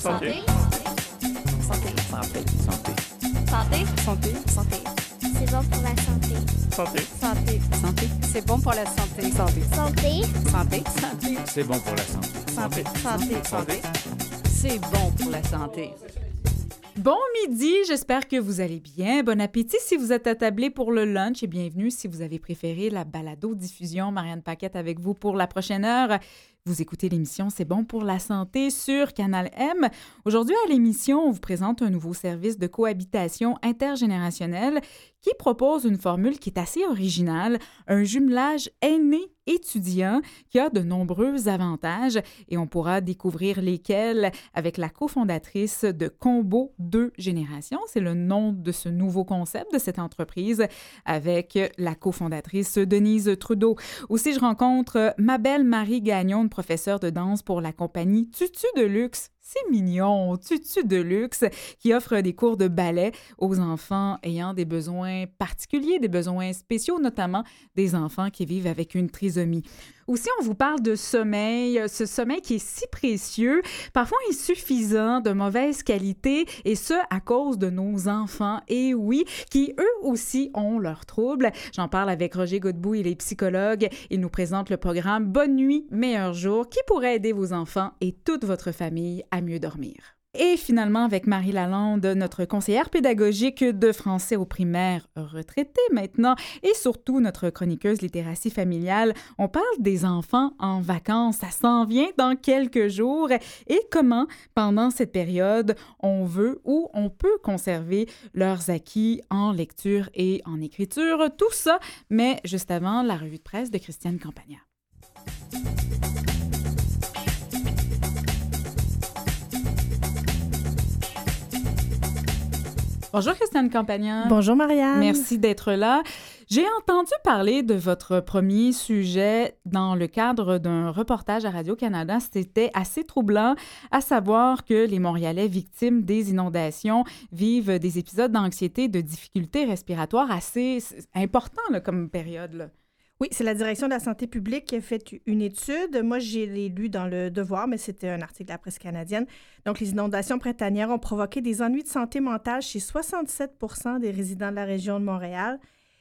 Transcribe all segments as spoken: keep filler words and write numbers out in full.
Santé. Santé. Santé. Santé. Santé. Santé. Santé. C'est bon pour la santé. Santé. Santé. Santé. C'est bon pour la santé. Santé. Santé. Santé. Santé. C'est bon pour la santé. Santé. Santé. Santé. C'est bon pour la santé. Bon midi, j'espère que vous allez bien. Bon appétit si vous êtes attablés pour le lunch et bienvenue si vous avez préféré la balado-diffusion. Marianne Paquette avec vous pour la prochaine heure. Vous écoutez l'émission C'est bon pour la santé sur Canal M. Aujourd'hui à l'émission, on vous présente un nouveau service de cohabitation intergénérationnelle qui propose une formule qui est assez originale, un jumelage aîné-étudiant qui a de nombreux avantages et on pourra découvrir lesquels avec la cofondatrice de Combo deux générations. C'est le nom de ce nouveau concept de cette entreprise avec la cofondatrice Denise Trudeau. Aussi, je rencontre ma belle Marie Gagnon, professeure de danse pour la compagnie Tutu de Luxe. C'est mignon, Tutu de Luxe, qui offre des cours de ballet aux enfants ayant des besoins particuliers, des besoins spéciaux, notamment des enfants qui vivent avec une trisomie. Aussi, on vous parle de sommeil, ce sommeil qui est si précieux, parfois insuffisant, de mauvaise qualité, et ce, à cause de nos enfants, et oui, qui eux aussi ont leurs troubles. J'en parle avec Roger Godbout, il est psychologue. Il nous présente le programme Bonne nuit, meilleur jour, qui pourrait aider vos enfants et toute votre famille à mieux dormir. Et finalement, avec Marie Lalande, notre conseillère pédagogique de français au primaire retraitée maintenant, et surtout notre chroniqueuse littératie familiale, on parle des enfants en vacances. Ça s'en vient dans quelques jours. Et comment, pendant cette période, on veut ou on peut conserver leurs acquis en lecture et en écriture. Tout ça, mais juste avant la revue de presse de Christiane Campagna. Bonjour Christiane Campagna. Bonjour Marianne. Merci d'être là. J'ai entendu parler de votre premier sujet dans le cadre d'un reportage à Radio-Canada. C'était assez troublant, à savoir que les Montréalais victimes des inondations vivent des épisodes d'anxiété, de difficultés respiratoires assez importants là, comme période. Là. Oui, c'est la Direction de la santé publique qui a fait une étude. Moi, j'ai l'ai lu dans Le Devoir, mais c'était un article de la presse canadienne. Donc, les inondations printanières ont provoqué des ennuis de santé mentale chez soixante-sept pour cent des résidents de la région de Montréal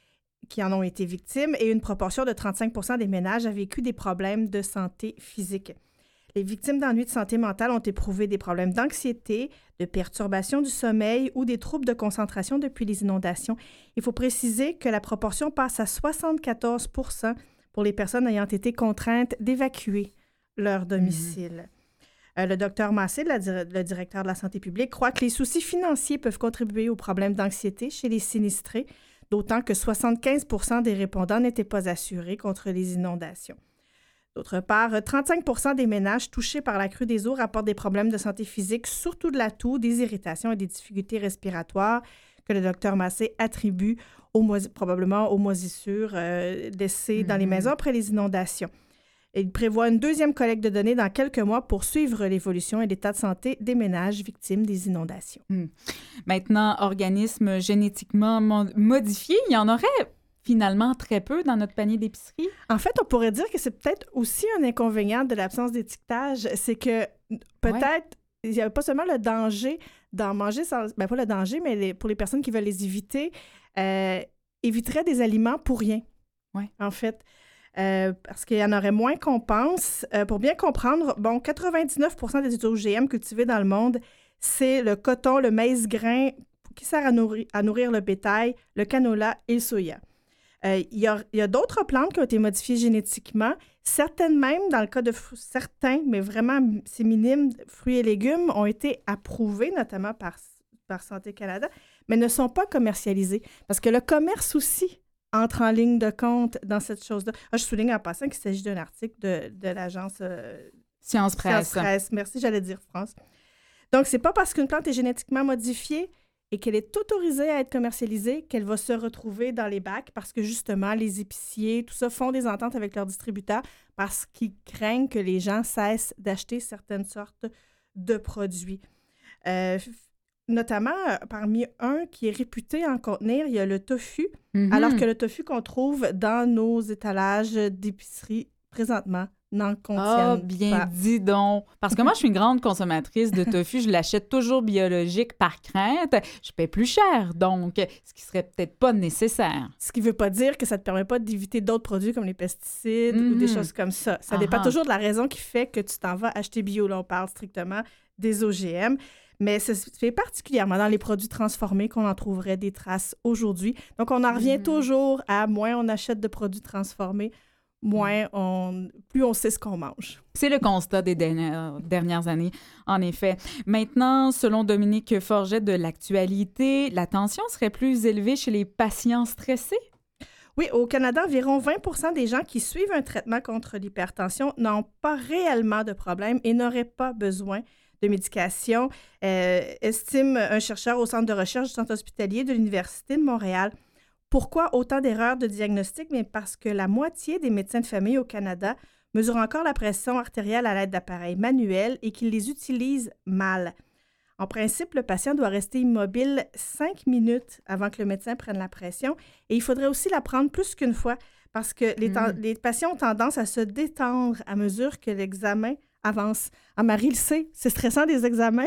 qui en ont été victimes et une proportion de trente-cinq pour cent des ménages a vécu des problèmes de santé physique. Les victimes d'ennuis de santé mentale ont éprouvé des problèmes d'anxiété, de perturbation du sommeil ou des troubles de concentration depuis les inondations. Il faut préciser que la proportion passe à soixante-quatorze pour cent pour les personnes ayant été contraintes d'évacuer leur domicile. Mmh. Euh, le docteur Massé, la dir- le directeur de la santé publique, croit que les soucis financiers peuvent contribuer aux problèmes d'anxiété chez les sinistrés, d'autant que soixante-quinze pour cent des répondants n'étaient pas assurés contre les inondations. D'autre part, trente-cinq pour cent des ménages touchés par la crue des eaux rapportent des problèmes de santé physique, surtout de la toux, des irritations et des difficultés respiratoires que le docteur Massé attribue aux mois- probablement aux moisissures euh, laissées mm-hmm. dans les maisons après les inondations. Et il prévoit une deuxième collecte de données dans quelques mois pour suivre l'évolution et l'état de santé des ménages victimes des inondations. Mm. Maintenant, organismes génétiquement mo- modifiés, il y en aurait finalement très peu dans notre panier d'épicerie? En fait, on pourrait dire que c'est peut-être aussi un inconvénient de l'absence d'étiquetage. C'est que peut-être, ouais. il n'y a pas seulement le danger d'en manger, sans, ben pas le danger, mais les, pour les personnes qui veulent les éviter, euh, éviteraient des aliments pour rien, ouais. en fait. Euh, parce qu'il y en aurait moins qu'on pense. Euh, pour bien comprendre, bon, quatre-vingt-dix-neuf pour cent des O G M cultivés dans le monde, c'est le coton, le maïs grain qui sert à nourrir, à nourrir le bétail, le canola et le soya. Euh, il y a, il y a d'autres plantes qui ont été modifiées génétiquement. Certaines même, dans le cas de fr- certains, mais vraiment c'est minime, fruits et légumes ont été approuvés, notamment par, par Santé Canada, mais ne sont pas commercialisés. Parce que le commerce aussi entre en ligne de compte dans cette chose-là. Ah, je souligne en passant qu'il s'agit d'un article de, de l'agence euh, Science Presse. Science Presse. Merci, j'allais dire France. Donc, c'est pas parce qu'une plante est génétiquement modifiée et qu'elle est autorisée à être commercialisée, qu'elle va se retrouver dans les bacs parce que, justement, les épiciers, tout ça, font des ententes avec leurs distributeurs parce qu'ils craignent que les gens cessent d'acheter certaines sortes de produits. Euh, notamment, parmi un qui est réputé en contenir, il y a le tofu, mm-hmm. alors que le tofu qu'on trouve dans nos étalages d'épicerie présentement n'en contiennent Ah, bien pas. dit donc. Parce que moi, je suis une grande consommatrice de tofu. Je l'achète toujours biologique par crainte. Je paie plus cher, donc, ce qui serait peut-être pas nécessaire. Ce qui ne veut pas dire que ça ne te permet pas d'éviter d'autres produits comme les pesticides Mm-hmm. ou des choses comme ça. Ça Ah-ha. dépend toujours de la raison qui fait que tu t'en vas acheter bio. Là, on parle strictement des O G M. Mais ça se fait particulièrement dans les produits transformés qu'on en trouverait des traces aujourd'hui. Donc, on en revient Mm-hmm. toujours à moins on achète de produits transformés, moins on, plus on sait ce qu'on mange. C'est le constat des dernières, dernières années, en effet. Maintenant, selon Dominique Forget de l'Actualité, la tension serait plus élevée chez les patients stressés? Oui, au Canada, environ vingt pour cent des gens qui suivent un traitement contre l'hypertension n'ont pas réellement de problème et n'auraient pas besoin de médication, euh, estime un chercheur au Centre de recherche du Centre hospitalier de l'Université de Montréal. Pourquoi autant d'erreurs de diagnostic? Bien parce que la moitié des médecins de famille au Canada mesurent encore la pression artérielle à l'aide d'appareils manuels et qu'ils les utilisent mal. En principe, le patient doit rester immobile cinq minutes avant que le médecin prenne la pression et il faudrait aussi la prendre plus qu'une fois parce que les, ten- Mm. les patients ont tendance à se détendre à mesure que l'examen avance. Ah, Marie le sait, c'est stressant des examens.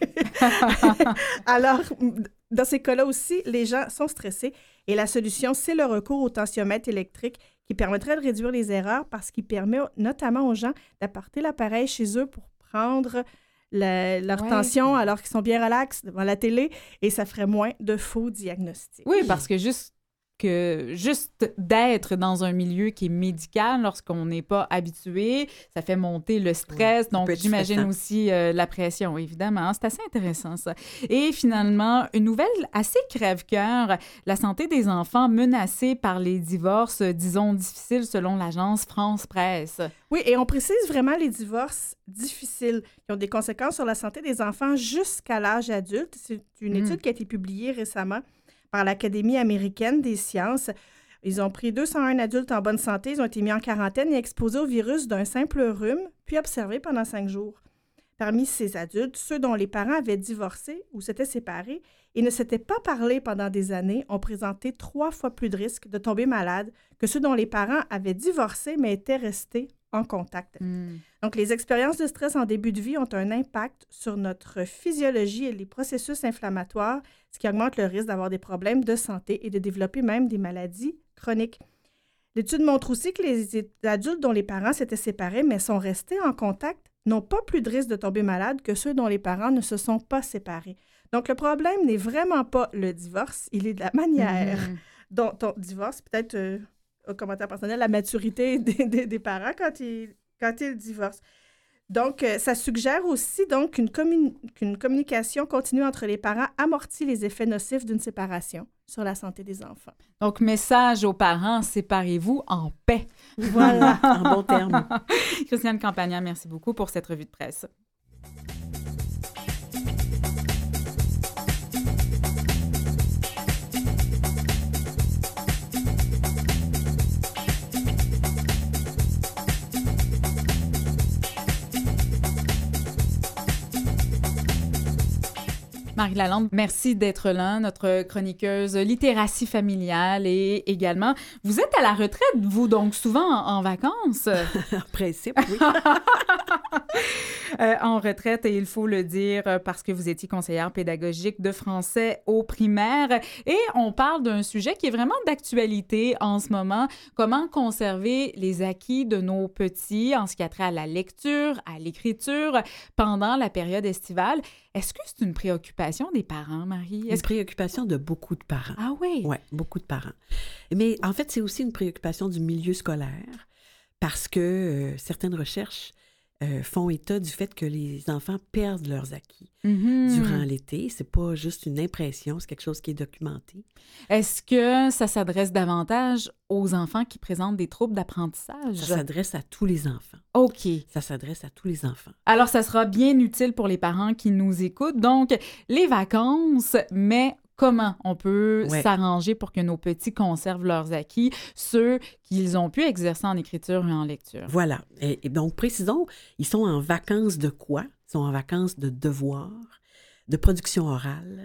Alors, dans ces cas-là aussi, les gens sont stressés et la solution, c'est le recours au tensiomètre électrique qui permettrait de réduire les erreurs parce qu'il permet notamment aux gens d'apporter l'appareil chez eux pour prendre la- leur Ouais. tension alors qu'ils sont bien relax devant la télé et ça ferait moins de faux diagnostics. Oui, parce que juste que juste d'être dans un milieu qui est médical lorsqu'on n'est pas habitué, ça fait monter le stress. Oui, ça donc, peut être j'imagine stressant. aussi euh, la pression, évidemment. C'est assez intéressant, ça. Et finalement, une nouvelle assez crève-cœur, la santé des enfants menacés par les divorces, euh, disons, difficiles selon l'agence France Presse. Oui, et on précise vraiment les divorces difficiles qui ont des conséquences sur la santé des enfants jusqu'à l'âge adulte. C'est une Mm. étude qui a été publiée récemment par l'Académie américaine des sciences. Ils ont pris deux cent un adultes en bonne santé, ils ont été mis en quarantaine et exposés au virus d'un simple rhume, puis observés pendant cinq jours. Parmi ces adultes, ceux dont les parents avaient divorcé ou s'étaient séparés et ne s'étaient pas parlé pendant des années ont présenté trois fois plus de risques de tomber malades que ceux dont les parents avaient divorcé mais étaient restés en contact. Mm. Donc, les expériences de stress en début de vie ont un impact sur notre physiologie et les processus inflammatoires, ce qui augmente le risque d'avoir des problèmes de santé et de développer même des maladies chroniques. L'étude montre aussi que les adultes dont les parents s'étaient séparés mais sont restés en contact n'ont pas plus de risque de tomber malade que ceux dont les parents ne se sont pas séparés. Donc, le problème n'est vraiment pas le divorce, il est de la manière Mhm. dont on divorce, peut-être euh, un commentaire personnel, la maturité des, des, des parents quand ils, quand ils divorcent. Donc, euh, ça suggère aussi donc qu'une, commun- qu'une communication continue entre les parents amortit les effets nocifs d'une séparation sur la santé des enfants. Donc, message aux parents, séparez-vous en paix. Voilà. En bon terme. Christiane Campagna, merci beaucoup pour cette revue de presse. Marie Lalande, merci d'être là, notre chroniqueuse littératie familiale et également, vous êtes à la retraite, vous, donc souvent en, en vacances. En principe, oui. Euh, en retraite, et il faut le dire, euh, parce que vous étiez conseillère pédagogique de français au primaire. Et on parle d'un sujet qui est vraiment d'actualité en ce moment. Comment conserver les acquis de nos petits en ce qui a trait à la lecture, à l'écriture pendant la période estivale. Est-ce que c'est une préoccupation des parents, Marie? Une Est-ce que... préoccupation de beaucoup de parents. Ah oui? Oui, beaucoup de parents. Mais en fait, c'est aussi une préoccupation du milieu scolaire parce que euh, certaines recherches euh, font état du fait que les enfants perdent leurs acquis Mhm. durant l'été. C'est pas juste une impression, c'est quelque chose qui est documenté. Est-ce que ça s'adresse davantage aux enfants qui présentent des troubles d'apprentissage? Ça s'adresse à tous les enfants. OK. Ça s'adresse à tous les enfants. Alors, ça sera bien utile pour les parents qui nous écoutent. Donc, les vacances, mais comment on peut Ouais. s'arranger pour que nos petits conservent leurs acquis, ceux qu'ils ont pu exercer en écriture et en lecture? Voilà. Et, et donc, précisons, ils sont en vacances de quoi? Ils sont en vacances de devoirs, de production orale,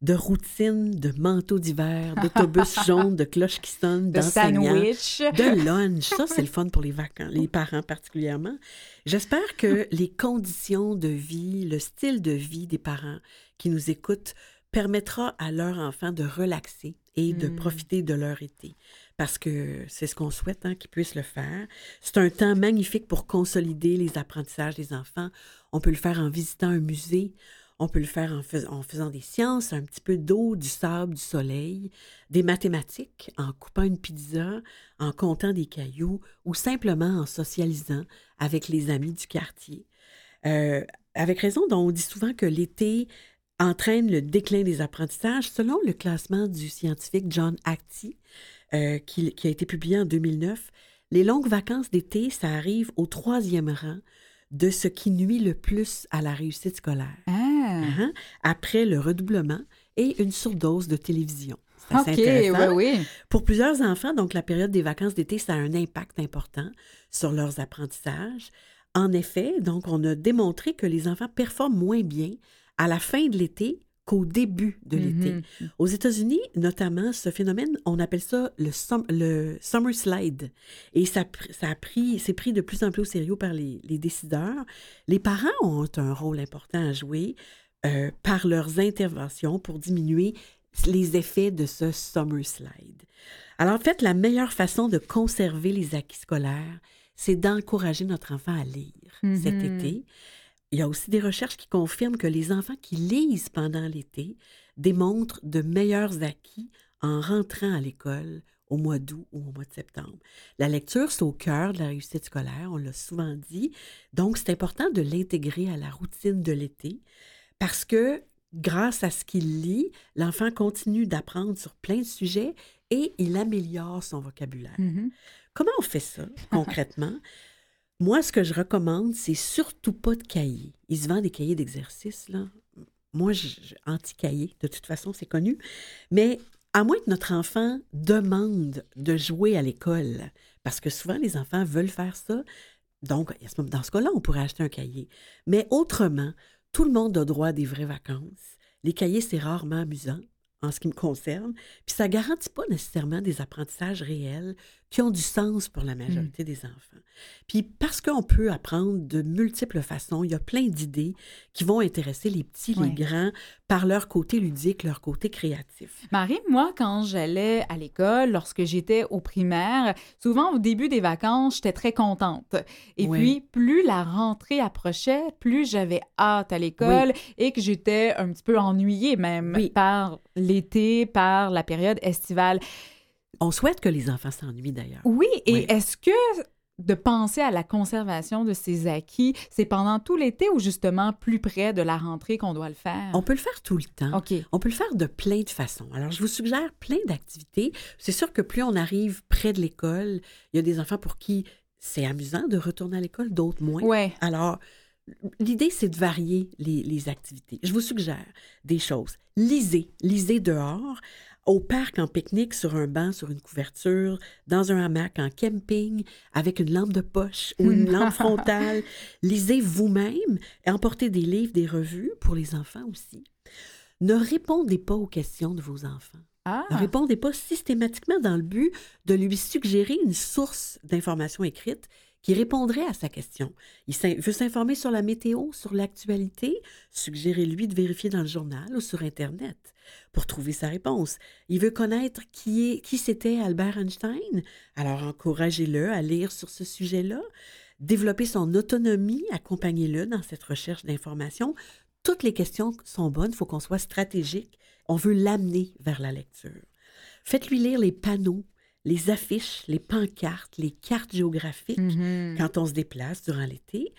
de routine, de manteau d'hiver, d'autobus jaune, de cloches qui sonnent, De d'enseignants, sandwich. de lunch. Ça, c'est le fun pour les vacances, les parents particulièrement. J'espère que les conditions de vie, le style de vie des parents qui nous écoutent permettra à leurs enfants de relaxer et de Mm. profiter de leur été. Parce que c'est ce qu'on souhaite, hein, qu'ils puissent le faire. C'est un temps magnifique pour consolider les apprentissages des enfants. On peut le faire en visitant un musée, on peut le faire en, fais- en faisant des sciences, un petit peu d'eau, du sable, du soleil, des mathématiques, en coupant une pizza, en comptant des cailloux ou simplement en socialisant avec les amis du quartier. Euh, avec raison, donc, on dit souvent que l'été entraîne le déclin des apprentissages selon le classement du scientifique John Hattie, euh, qui, qui a été publié en deux mille neuf. Les longues vacances d'été, ça arrive au troisième rang de ce qui nuit le plus à la réussite scolaire. Ah, Hein? Après le redoublement et une surdose de télévision. C'est assez OK, intéressant. oui, oui. Pour plusieurs enfants, donc la période des vacances d'été, ça a un impact important sur leurs apprentissages. En effet, donc on a démontré que les enfants performent moins bien à la fin de l'été qu'au début de l'été. Mhm. Aux États-Unis, notamment, ce phénomène, on appelle ça le, sum- le summer slide. Et ça, pr- ça a pris, c'est pris de plus en plus au sérieux par les, les décideurs. Les parents ont un rôle important à jouer euh, par leurs interventions pour diminuer les effets de ce summer slide. Alors, en fait, la meilleure façon de conserver les acquis scolaires, c'est d'encourager notre enfant à lire Mhm. cet été. Il y a aussi des recherches qui confirment que les enfants qui lisent pendant l'été démontrent de meilleurs acquis en rentrant à l'école au mois d'août ou au mois de septembre. La lecture, c'est au cœur de la réussite scolaire, on l'a souvent dit. Donc, c'est important de l'intégrer à la routine de l'été parce que grâce à ce qu'il lit, l'enfant continue d'apprendre sur plein de sujets et il améliore son vocabulaire. Mhm. Comment on fait ça concrètement? Moi, ce que je recommande, c'est surtout pas de cahier. Il se vend des cahiers d'exercice, là. Moi, je, je- anti-cahier, de toute façon, c'est connu. Mais à moins que notre enfant demande de jouer à l'école, parce que souvent, les enfants veulent faire ça, donc, à ce moment- dans ce cas-là, on pourrait acheter un cahier. Mais autrement, tout le monde a droit à des vraies vacances. Les cahiers, c'est rarement amusant, en ce qui me concerne. Puis ça ne garantit pas nécessairement des apprentissages réels qui ont du sens pour la majorité des enfants. Puis parce qu'on peut apprendre de multiples façons, il y a plein d'idées qui vont intéresser les petits, Ouais. les grands, par leur côté ludique, leur côté créatif. Marie, moi, quand j'allais à l'école, lorsque j'étais au primaire, souvent au début des vacances, j'étais très contente. Et Oui. puis, plus la rentrée approchait, plus j'avais hâte à l'école et que j'étais un petit peu ennuyée même Oui. par l'été, par la période estivale. On souhaite que les enfants s'ennuient d'ailleurs. Oui, et Oui. est-ce que de penser à la conservation de ces acquis, c'est pendant tout l'été ou justement plus près de la rentrée qu'on doit le faire? On peut le faire tout le temps. OK. On peut le faire de plein de façons. Alors, je vous suggère plein d'activités. C'est sûr que plus on arrive près de l'école, il y a des enfants pour qui c'est amusant de retourner à l'école, d'autres moins. Ouais. Alors, l'idée, c'est de varier les, les activités. Je vous suggère des choses. Lisez. Lisez dehors, au parc, en pique-nique, sur un banc, sur une couverture, dans un hamac, en camping, avec une lampe de poche ou une lampe frontale. Lisez vous-même et emportez des livres, des revues pour les enfants aussi. Ne répondez pas aux questions de vos enfants. Ah, Ne répondez pas systématiquement dans le but de lui suggérer une source d'information écrite qui répondrait à sa question. Il s'in- veut s'informer sur la météo, sur l'actualité, suggérez-lui de vérifier dans le journal ou sur Internet pour trouver sa réponse. Il veut connaître qui, est, qui c'était Albert Einstein, alors encouragez-le à lire sur ce sujet-là. Développer son autonomie, accompagnez-le dans cette recherche d'informations. Toutes les questions sont bonnes, il faut qu'on soit stratégique. On veut l'amener vers la lecture. Faites-lui lire les panneaux, les affiches, les pancartes, les cartes géographiques mhm. quand on se déplace durant l'été.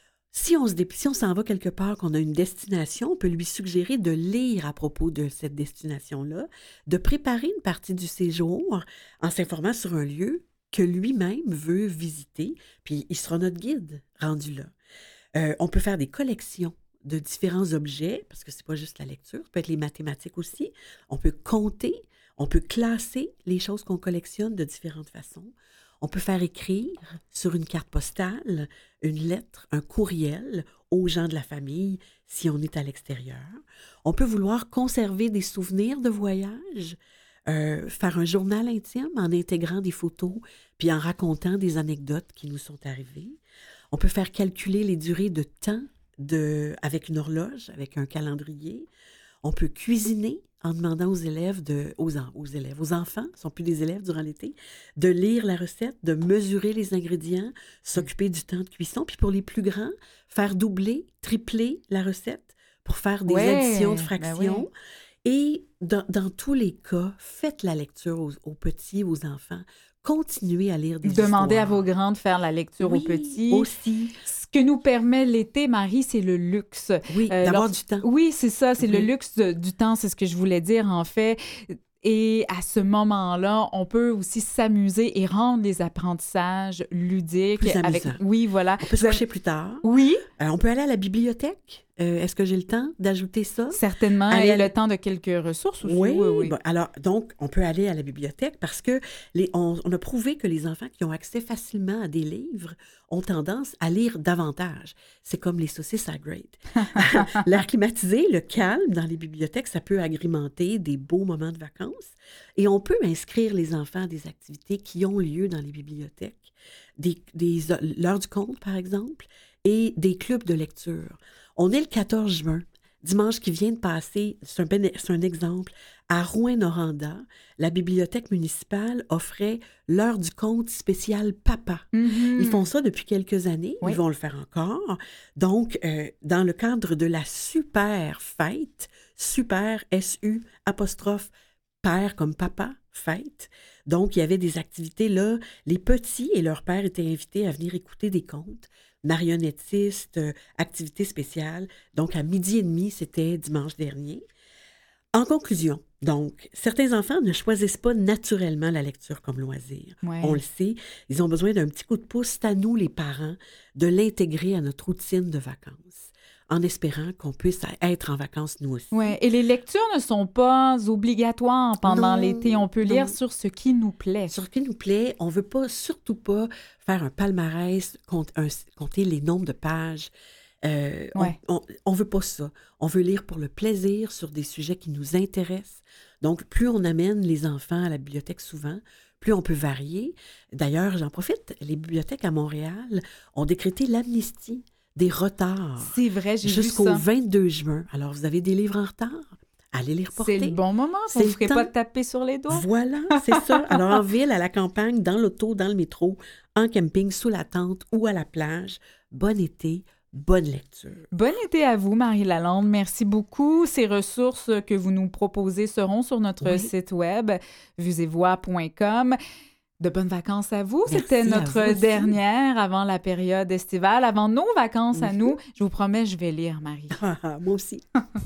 Si on se dé- si on s'en va quelque part, qu'on a une destination, on peut lui suggérer de lire à propos de cette destination-là, de préparer une partie du séjour en s'informant sur un lieu que lui-même veut visiter, puis il sera notre guide rendu là. Euh, on peut faire des collections de différents objets, parce que c'est pas juste la lecture, ça peut être les mathématiques aussi. On peut compter, on peut classer les choses qu'on collectionne de différentes façons. On peut faire écrire sur une carte postale une lettre, un courriel aux gens de la famille si on est à l'extérieur. On peut vouloir conserver des souvenirs de voyage, euh, faire un journal intime en intégrant des photos puis en racontant des anecdotes qui nous sont arrivées. On peut faire calculer les durées de temps de, avec une horloge, avec un calendrier. On peut cuisiner en demandant aux élèves, de, aux, en, aux élèves, aux enfants, ne sont plus des élèves durant l'été, de lire la recette, de mesurer les ingrédients, s'occuper du temps de cuisson. Puis pour les plus grands, faire doubler, tripler la recette pour faire des Ouais, additions de ben fractions. oui. Et dans, dans tous les cas, faites la lecture aux, aux petits, aux enfants. Continuez à lire des Demandez histoires. à vos grands de faire la lecture Oui, aux petits. aussi. Ce que nous permet l'été, Marie, c'est le luxe. Oui, Euh, d'avoir lors- du temps. Oui, c'est ça, c'est Oui. le luxe de- du temps, c'est ce que je voulais dire en fait. Et à ce moment-là, on peut aussi s'amuser et rendre les apprentissages ludiques. Plus avec... amusants. Oui, voilà. On peut se Vous avez- coucher plus tard. Oui, Euh, on peut aller à la bibliothèque. Euh, est-ce que j'ai le temps d'ajouter ça? certainement. Aller Et à- le temps de quelques ressources aussi. Oui, Oui, oui. bon, alors, donc, on peut aller à la bibliothèque parce que les, on, on a prouvé que les enfants qui ont accès facilement à des livres ont tendance à lire davantage. C'est comme les saucisses à grade. L'air climatisé, le calme dans les bibliothèques, ça peut agrémenter des beaux moments de vacances. Et on peut inscrire les enfants à des activités qui ont lieu dans les bibliothèques, des, des, l'heure du conte, par exemple, et des clubs de lecture. On est le quatorze juin. Dimanche qui vient de passer, c'est un, ben- c'est un exemple, à Rouyn-Noranda, la bibliothèque municipale offrait l'heure du conte spécial Papa. Mhm. Ils font ça depuis quelques années, Oui. ils vont le faire encore. Donc, euh, dans le cadre de la super fête, super, S U, apostrophe, père comme papa, fête. Donc, il y avait des activités là. Les petits et leur père étaient invités à venir écouter des contes, marionnettistes, euh, activités spéciales. Donc, à midi et demi, c'était dimanche dernier. En conclusion, donc, certains enfants ne choisissent pas naturellement la lecture comme loisir. Ouais. On le sait, ils ont besoin d'un petit coup de pouce. C'est à nous, les parents, de l'intégrer à notre routine de vacances, en espérant qu'on puisse être en vacances nous aussi. Ouais. Et les lectures ne sont pas obligatoires pendant Non, l'été. On peut non. lire sur ce qui nous plaît. Sur ce qui nous plaît, on ne veut pas, surtout pas faire un palmarès, compte- un- compter les nombres de pages. Euh, Ouais. On ne veut pas ça. On veut lire pour le plaisir sur des sujets qui nous intéressent. Donc, plus on amène les enfants à la bibliothèque souvent, plus on peut varier. D'ailleurs, j'en profite, les bibliothèques à Montréal ont décrété l'amnistie des retards C'est vrai, j'ai vu jusqu'au ça. vingt-deux juin. Alors, vous avez des livres en retard? Allez les reporter. C'est le bon moment. C'est Vous ne le ferez temps. pas taper sur les doigts. Voilà, c'est ça. Alors, en ville, à la campagne, dans l'auto, dans le métro, en camping, sous la tente ou à la plage, bon été, bonne lecture. Bon été à vous, Marie Lalande. Merci beaucoup. Ces ressources que vous nous proposez seront sur notre Oui. site web, vues et voix point com. De bonnes vacances à vous. Merci C'était à notre vous aussi. dernière avant la période estivale, avant nos vacances à Mhm. nous. Je vous promets, je vais lire, Marie. Ah, ah, moi aussi.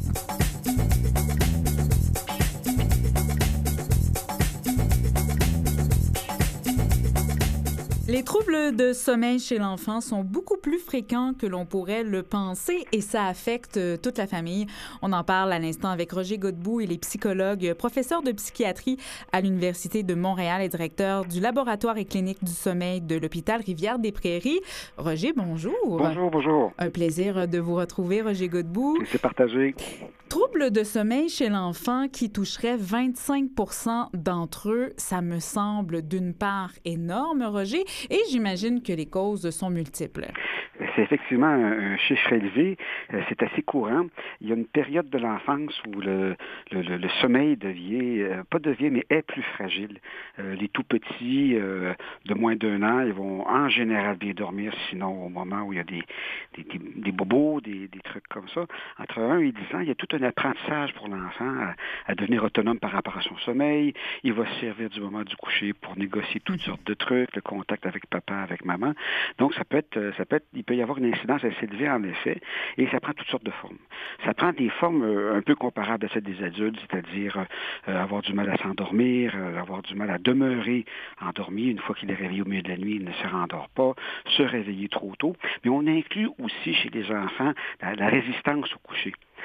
Les troubles de sommeil chez l'enfant sont beaucoup plus fréquents que l'on pourrait le penser et ça affecte euh, toute la famille. On en parle à l'instant avec Roger Godbout. Il est psychologue, professeur de psychiatrie à l'Université de Montréal et directeur du laboratoire et clinique du sommeil de l'hôpital Rivière-des-Prairies. Roger, bonjour. Bonjour, bonjour. Un plaisir de vous retrouver, Roger Godbout. C'est partagé. Troubles de sommeil chez l'enfant qui toucherait vingt-cinq pour cent d'entre eux, ça me semble d'une part énorme, Roger, et j'imagine que les causes sont multiples. C'est effectivement un, un chiffre élevé. Euh, c'est assez courant. Il y a une période de l'enfance où le, le, le, le sommeil devient, euh, pas devient, mais est plus fragile. Euh, les tout petits, euh, de moins d'un an, ils vont en général bien dormir, sinon au moment où il y a des, des, des, des bobos, des, des trucs comme ça. Entre un et dix ans, il y a tout un apprentissage pour l'enfant à, à devenir autonome par rapport à son sommeil. Il va se servir du moment du coucher pour négocier toutes sortes de trucs, le contact avec papa, avec maman. Donc, ça peut être, ça peut être, il peut y avoir une incidence assez élevée, en effet, et ça prend toutes sortes de formes. Ça prend des formes euh, un peu comparables à celles des adultes, c'est-à-dire euh, avoir du mal à s'endormir, euh, avoir du mal à demeurer endormi. Une fois qu'il est réveillé au milieu de la nuit, il ne se rendort pas, se réveiller trop tôt. Mais on inclut aussi chez les enfants la, la résistance au coucher.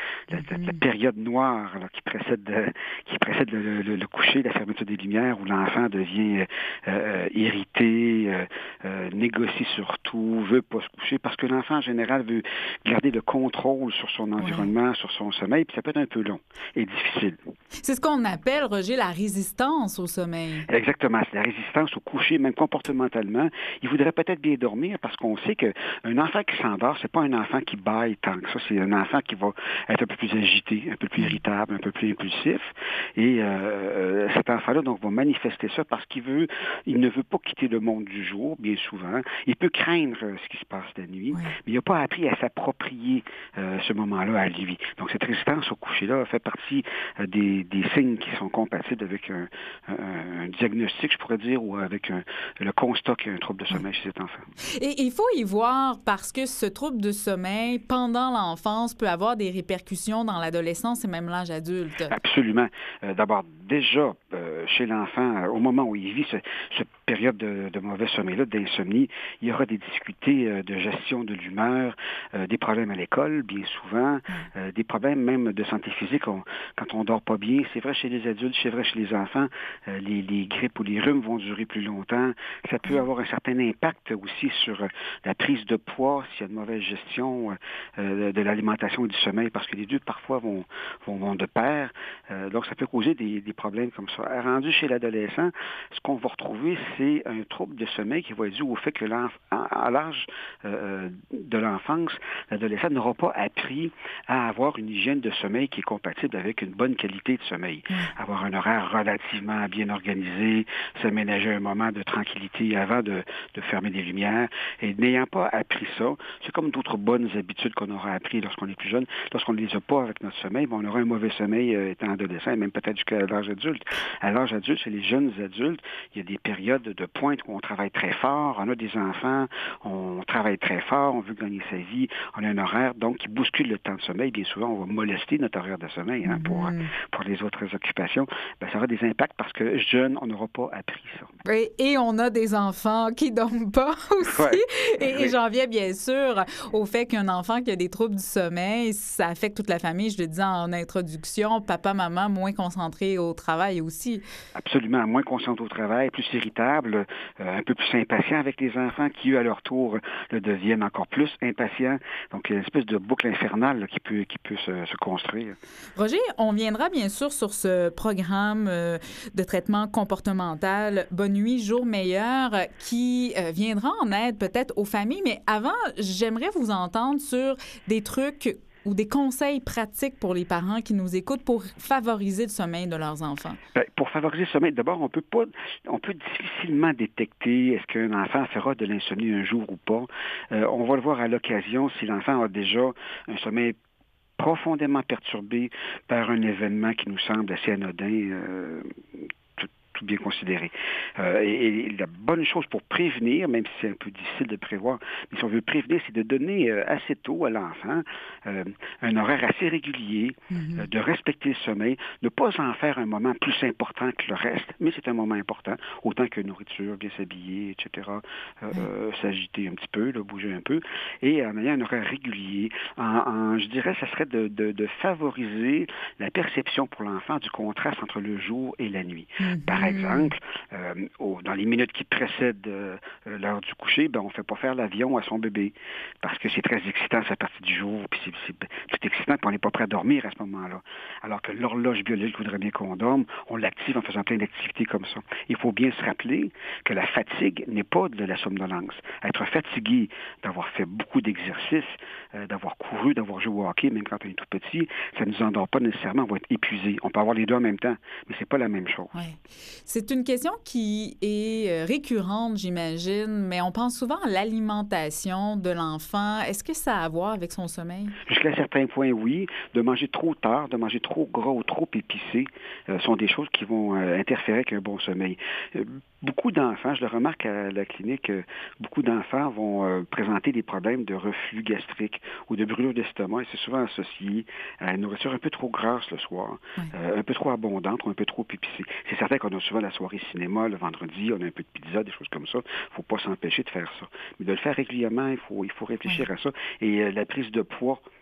la, la, la période noire là, qui précède, euh, qui précède le, le, le coucher, la fermeture des lumières, où l'enfant devient euh, irrité, euh, euh, négocie surtout, veut pas se coucher, parce que l'enfant, en général, veut garder le contrôle sur son environnement, ouais. sur son sommeil, puis ça peut être un peu long et difficile. C'est ce qu'on appelle, Roger, la résistance au sommeil. Exactement, c'est la résistance au coucher, même comportementalement. Il voudrait peut-être bien dormir, parce qu'on sait qu'un enfant qui s'endort, c'est pas un enfant qui bâille tant que ça, c'est un enfant qui va être un peu plus agité, un peu plus irritable, un peu plus impulsif, et euh, cet enfant-là donc va manifester ça parce qu'il veut, il ne veut pas quitter le monde du jour, bien souvent. Il peut craindre ce qui se passe la nuit, ouais. mais il n'a pas appris à s'approprier euh, ce moment-là à lui. Donc cette résistance au coucher-là fait partie euh, des, des signes qui sont compatibles avec un, un, un diagnostic, je pourrais dire, ou avec un, le constat qu'il y a un trouble de sommeil chez cet enfant. Et il faut y voir parce que ce trouble de sommeil, pendant l'enfance, peut avoir des répercussions dans l'adolescence et même l'âge adulte. Absolument. Euh, d'abord, déjà, euh, chez l'enfant, euh, au moment où il vit ce, ce période de, de mauvais sommeil-là, d'insomnie, il y aura des difficultés euh, de gestion de l'humeur, euh, des problèmes à l'école, bien souvent, euh, des problèmes même de santé physique on, quand on dort pas bien. C'est vrai chez les adultes, c'est vrai chez les enfants, euh, les, les grippes ou les rhumes vont durer plus longtemps. Ça peut avoir un certain impact aussi sur euh, la prise de poids, s'il y a de mauvaise gestion euh, de l'alimentation et du sommeil, parce que les deux, parfois, vont, vont, vont de pair. Euh, donc, ça peut causer des, des problèmes comme ça. Rendu chez l'adolescent, ce qu'on va retrouver, c'est un trouble de sommeil qui va être dû au fait que à l'âge euh, de l'enfance, l'adolescent n'aura pas appris à avoir une hygiène de sommeil qui est compatible avec une bonne qualité de sommeil. Mmh. Avoir un horaire relativement bien organisé, se ménager un moment de tranquillité avant de, de fermer des lumières. Et n'ayant pas appris ça, c'est comme d'autres bonnes habitudes qu'on aura appris lorsqu'on est plus jeune. Lorsqu'on ne les a pas avec notre sommeil, ben on aura un mauvais sommeil euh, étant adolescent, et même peut-être jusqu'à l'âge adulte. À l'âge adulte, chez les jeunes adultes, il y a des périodes de pointe où on travaille très fort, on a des enfants, on travaille très fort, on veut gagner sa vie, on a un horaire donc qui bouscule le temps de sommeil. Bien souvent, on va molester notre horaire de sommeil hein, pour, mmh. pour les autres occupations. Ben, ça aura des impacts parce que jeune, on n'aura pas appris ça. Et, et on a des enfants qui ne dorment pas aussi. Ouais. Et, oui. et j'en viens bien sûr au fait qu'un enfant qui a des troubles du sommeil, ça affecte toute la famille. Je le disais en introduction, papa, maman, moins concentrés au travail aussi. Absolument, moins concentrés au travail, plus irritables, euh, un peu plus impatients avec les enfants qui, eux, à leur tour, le deviennent encore plus impatients. Donc, il y a une espèce de boucle infernale là, qui peut, qui peut se, se construire. Roger, on viendra bien sûr sur ce programme euh, de traitement comportemental Bonne nuit, jour meilleur qui euh, viendra en aide peut-être aux familles. Mais avant, j'aimerais vous entendre sur des trucs ou des conseils pratiques pour les parents qui nous écoutent pour favoriser le sommeil de leurs enfants? Bien, pour favoriser le sommeil, d'abord, on peut pas, on peut difficilement détecter est-ce qu'un enfant fera de l'insomnie un jour ou pas. Euh, on va le voir à l'occasion si l'enfant a déjà un sommeil profondément perturbé par un événement qui nous semble assez anodin, euh, tout, tout bien considéré. Euh, et, et la bonne chose pour prévenir, même si c'est un peu difficile de prévoir, mais si on veut prévenir, c'est de donner euh, assez tôt à l'enfant euh, un horaire assez régulier, mm-hmm. euh, de respecter le sommeil, ne pas en faire un moment plus important que le reste, mais c'est un moment important, autant que nourriture, bien s'habiller, et cetera, euh, mm-hmm. euh, s'agiter un petit peu, là, bouger un peu, et en ayant un horaire régulier, en, en, je dirais, ça serait de, de, de favoriser la perception pour l'enfant du contraste entre le jour et la nuit. Mm-hmm. Par exemple, euh, au, dans les minutes qui précèdent euh, l'heure du coucher, ben, on ne fait pas faire l'avion à son bébé parce que c'est très excitant, cette partie du jour, puis c'est, c'est, c'est excitant, puis on n'est pas prêt à dormir à ce moment-là. Alors que l'horloge biologique voudrait bien qu'on dorme, on l'active en faisant plein d'activités comme ça. Il faut bien se rappeler que la fatigue n'est pas de la somnolence. Être fatigué d'avoir fait beaucoup d'exercices, euh, d'avoir couru, d'avoir joué au hockey, même quand on est tout petit, ça ne nous endort pas nécessairement, on va être épuisé. On peut avoir les deux en même temps, mais c'est pas la même chose. Ouais. C'est une question qui est récurrente, j'imagine, mais on pense souvent à l'alimentation de l'enfant. Est-ce que ça a à voir avec son sommeil? Jusqu'à un certain point, oui. De manger trop tard, de manger trop gras ou trop épicé euh, sont des choses qui vont euh, interférer avec un bon sommeil. Euh, Beaucoup d'enfants, je le remarque à la clinique, beaucoup d'enfants vont euh, présenter des problèmes de reflux gastrique ou de brûlure d'estomac et c'est souvent associé à une nourriture un peu trop grasse le soir, oui. euh, un peu trop abondante ou un peu trop épicée. C'est certain qu'on a souvent la soirée cinéma le vendredi, on a un peu de pizza, des choses comme ça. Il ne faut pas s'empêcher de faire ça. Mais de le faire régulièrement, il faut, il faut réfléchir oui. à ça. Et euh, la prise de poids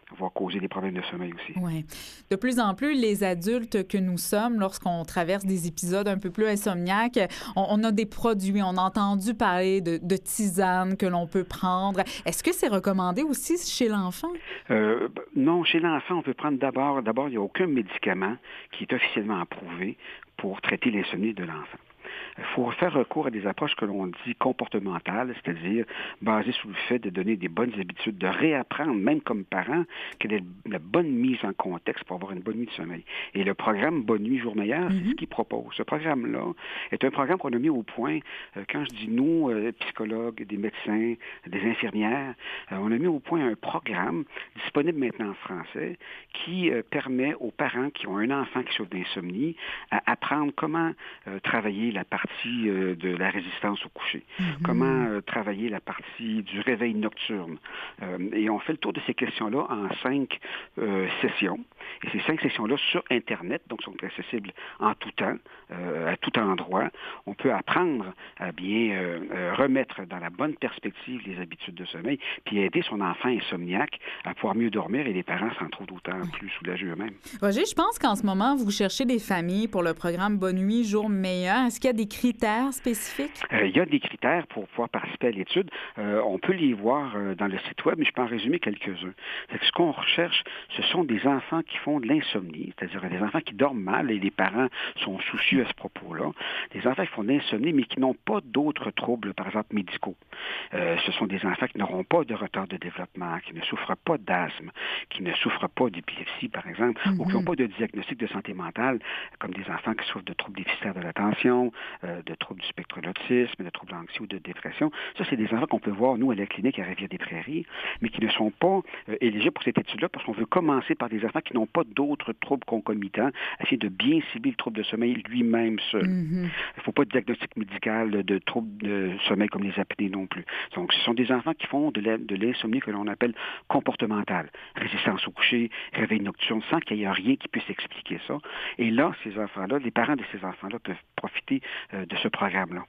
va causer des problèmes de sommeil aussi. Oui. De plus en plus, les adultes que nous sommes, lorsqu'on traverse des épisodes un peu plus insomniaques, on, on a des produits, on a entendu parler de, de tisanes que l'on peut prendre. Est-ce que c'est recommandé aussi chez l'enfant? Euh, non, chez l'enfant, on peut prendre d'abord, d'abord, il n'y a aucun médicament qui est officiellement approuvé pour traiter l'insomnie de l'enfant. Il faut faire recours à des approches que l'on dit comportementales, c'est-à-dire basées sur le fait de donner des bonnes habitudes, de réapprendre, même comme parent, quelle est la bonne mise en contexte pour avoir une bonne nuit de sommeil. Et le programme Bonne nuit, jour meilleur, mm-hmm. c'est ce qu'il propose. Ce programme-là est un programme qu'on a mis au point, euh, quand je dis nous, euh, psychologues, des médecins, des infirmières, euh, on a mis au point un programme disponible maintenant en français qui euh, permet aux parents qui ont un enfant qui souffre d'insomnie à apprendre comment euh, travailler la partie euh, de la résistance au coucher, mm-hmm. comment euh, travailler la partie du réveil nocturne. Euh, et on fait le tour de ces questions-là en cinq euh, sessions. Et ces cinq sessions-là sur Internet, donc sont accessibles en tout temps, euh, à tout endroit. On peut apprendre à bien euh, euh, remettre dans la bonne perspective les habitudes de sommeil, puis aider son enfant insomniaque à pouvoir mieux dormir, et les parents s'en trouvent d'autant plus soulagés eux-mêmes. Roger, je pense qu'en ce moment, vous cherchez des familles pour le programme Bonne nuit, jour meilleur. Est-ce qu'il y a des critères spécifiques? Euh, il y a des critères pour pouvoir participer à l'étude. Euh, on peut les voir euh, dans le site web, mais je peux en résumer quelques-uns. C'est que ce qu'on recherche, ce sont des enfants qui font de l'insomnie, c'est-à-dire des enfants qui dorment mal, et les parents sont soucieux à ce propos-là. Des enfants qui font de l'insomnie, mais qui n'ont pas d'autres troubles, par exemple, médicaux. Euh, ce sont des enfants qui n'auront pas de retard de développement, qui ne souffrent pas d'asthme, qui ne souffrent pas d'épilepsie, par exemple, mm-hmm. ou qui n'ont pas de diagnostic de santé mentale, comme des enfants qui souffrent de troubles déficitaires de l'attention, euh, de troubles du spectre de l'autisme, de troubles anxieux ou de dépression. Ça, c'est des enfants qu'on peut voir, nous, à la clinique à Rivière-des-Prairies, mais qui ne sont pas euh, éligibles pour cette étude-là, parce qu'on veut commencer par des enfants qui n'ont pas d'autres troubles concomitants, essayer de bien cibler le trouble de sommeil lui-même seul. Mm-hmm. Il ne faut pas de diagnostic médical de troubles de sommeil comme les apnées non plus. Donc, ce sont des enfants qui font de, la, de l'insomnie que l'on appelle comportementale, résistance au coucher, réveil nocturne, sans qu'il y ait rien qui puisse expliquer ça. Et là, ces enfants-là, les parents de ces enfants-là peuvent profiter euh, de ce programme-là.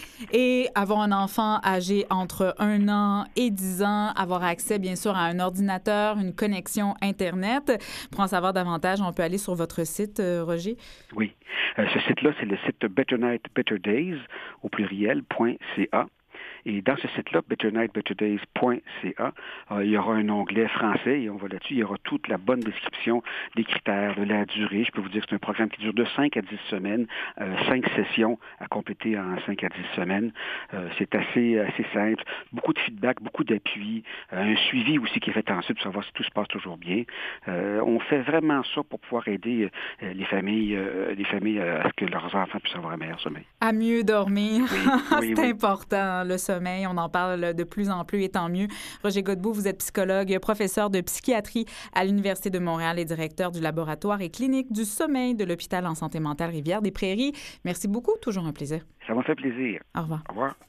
Et avoir un enfant âgé entre un an et dix ans, avoir accès, bien sûr, à un ordinateur, une connexion Internet. Pour en savoir davantage, on peut aller sur votre site, euh, Roger? Oui. Euh, ce site-là, c'est le site Better Night, Better Days, au pluriel, .ca. Et dans ce site-là, better night better days point c a, euh, il y aura un onglet français et on va là-dessus. Il y aura toute la bonne description des critères, de la durée. Je peux vous dire que c'est un programme qui dure de cinq à dix semaines, euh, cinq sessions à compléter en cinq à dix semaines. Euh, c'est assez, assez simple. Beaucoup de feedback, beaucoup d'appui, euh, un suivi aussi qui est fait ensuite pour savoir si tout se passe toujours bien. Euh, on fait vraiment ça pour pouvoir aider euh, les familles, euh, les familles euh, à ce que leurs enfants puissent avoir un meilleur sommeil. À mieux dormir. Oui, oui, c'est oui. important, le sommeil. On en parle de plus en plus et tant mieux. Roger Godbout, vous êtes psychologue, professeur de psychiatrie à l'Université de Montréal et directeur du laboratoire et clinique du sommeil de l'hôpital en santé mentale Rivière-des-Prairies. Merci beaucoup. Toujours un plaisir. Ça m'a fait plaisir. Au revoir. Au revoir.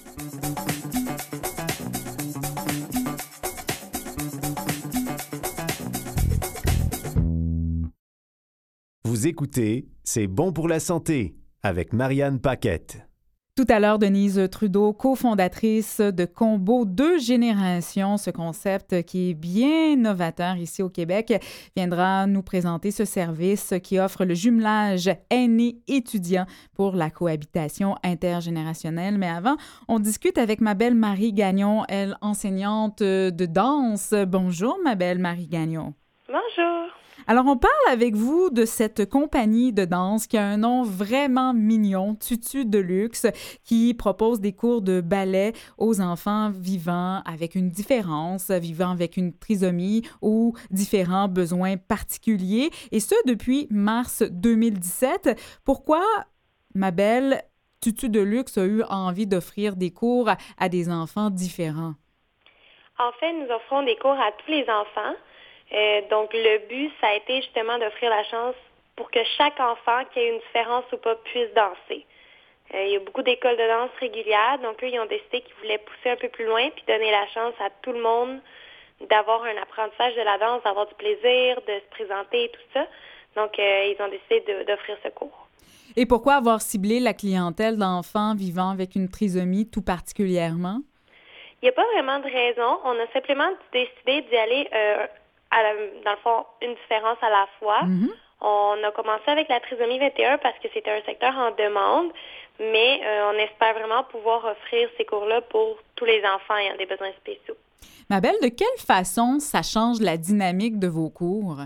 Vous écoutez C'est bon pour la santé avec Marianne Paquette. Tout à l'heure, Denise Trudeau, cofondatrice de Combo Deux Générations, ce concept qui est bien novateur ici au Québec, viendra nous présenter ce service qui offre le jumelage aîné-étudiant pour la cohabitation intergénérationnelle. Mais avant, on discute avec ma belle Marie Gagnon, elle enseignante de danse. Bonjour, ma belle Marie Gagnon. Bonjour. Alors, on parle avec vous de cette compagnie de danse qui a un nom vraiment mignon, Tutu de luxe, qui propose des cours de ballet aux enfants vivant avec une différence, vivant avec une trisomie ou différents besoins particuliers, et ce, depuis mars deux mille dix-sept. Pourquoi, ma belle, Tutu de luxe a eu envie d'offrir des cours à, à des enfants différents? En fait, nous offrons des cours à tous les enfants. Euh, donc, le but, ça a été justement d'offrir la chance pour que chaque enfant qui ait une différence ou pas puisse danser. Euh, il y a beaucoup d'écoles de danse régulières, donc eux, ils ont décidé qu'ils voulaient pousser un peu plus loin puis donner la chance à tout le monde d'avoir un apprentissage de la danse, d'avoir du plaisir, de se présenter et tout ça. Donc, euh, ils ont décidé de, d'offrir ce cours. Et pourquoi avoir ciblé la clientèle d'enfants vivant avec une trisomie tout particulièrement? Il n'y a pas vraiment de raison. On a simplement décidé d'y aller... Euh, à la, dans le fond, une différence à la fois. Mhm. On a commencé avec la trisomie vingt et un parce que c'était un secteur en demande, mais euh, on espère vraiment pouvoir offrir ces cours-là pour tous les enfants ayant des besoins spéciaux. Mabelle, de quelle façon ça change la dynamique de vos cours?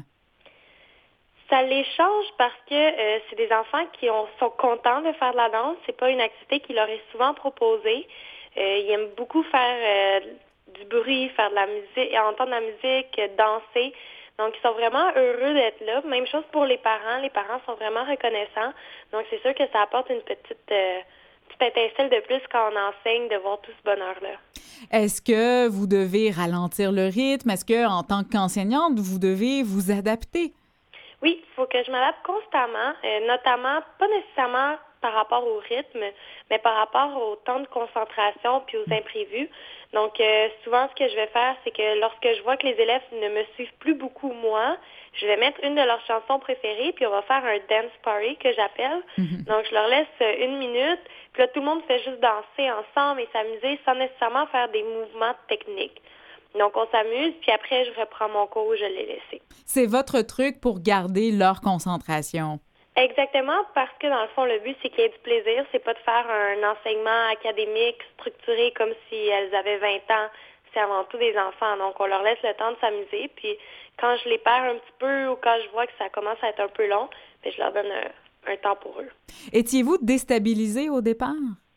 Ça les change parce que euh, c'est des enfants qui ont, sont contents de faire de la danse. C'est pas une activité qui leur est souvent proposée. Euh, ils aiment beaucoup faire euh, du bruit, faire de la musique, entendre de la musique, euh, danser. Donc, ils sont vraiment heureux d'être là. Même chose pour les parents. Les parents sont vraiment reconnaissants. Donc, c'est sûr que ça apporte une petite, euh, petite étincelle de plus quand on enseigne de voir tout ce bonheur-là. Est-ce que vous devez ralentir le rythme? Est-ce que, en tant qu'enseignante, vous devez vous adapter? Oui, il faut que je m'adapte constamment, euh, notamment, pas nécessairement par rapport au rythme, mais par rapport au temps de concentration puis aux imprévus. Donc, euh, souvent, ce que je vais faire, c'est que lorsque je vois que les élèves ne me suivent plus beaucoup, moi, je vais mettre une de leurs chansons préférées, puis on va faire un dance party que j'appelle. Mhm. Donc, je leur laisse euh, une minute, puis là, tout le monde fait juste danser ensemble et s'amuser sans nécessairement faire des mouvements techniques. Donc, on s'amuse, puis après, je reprends mon cours où je l'ai laissé. C'est votre truc pour garder leur concentration. Exactement, parce que dans le fond, le but, c'est qu'il y ait du plaisir. C'est pas de faire un enseignement académique structuré comme si elles avaient vingt ans. C'est avant tout des enfants. Donc, on leur laisse le temps de s'amuser. Puis, quand je les perds un petit peu ou quand je vois que ça commence à être un peu long, bien, je leur donne un, un temps pour eux. Étiez-vous déstabilisé au départ?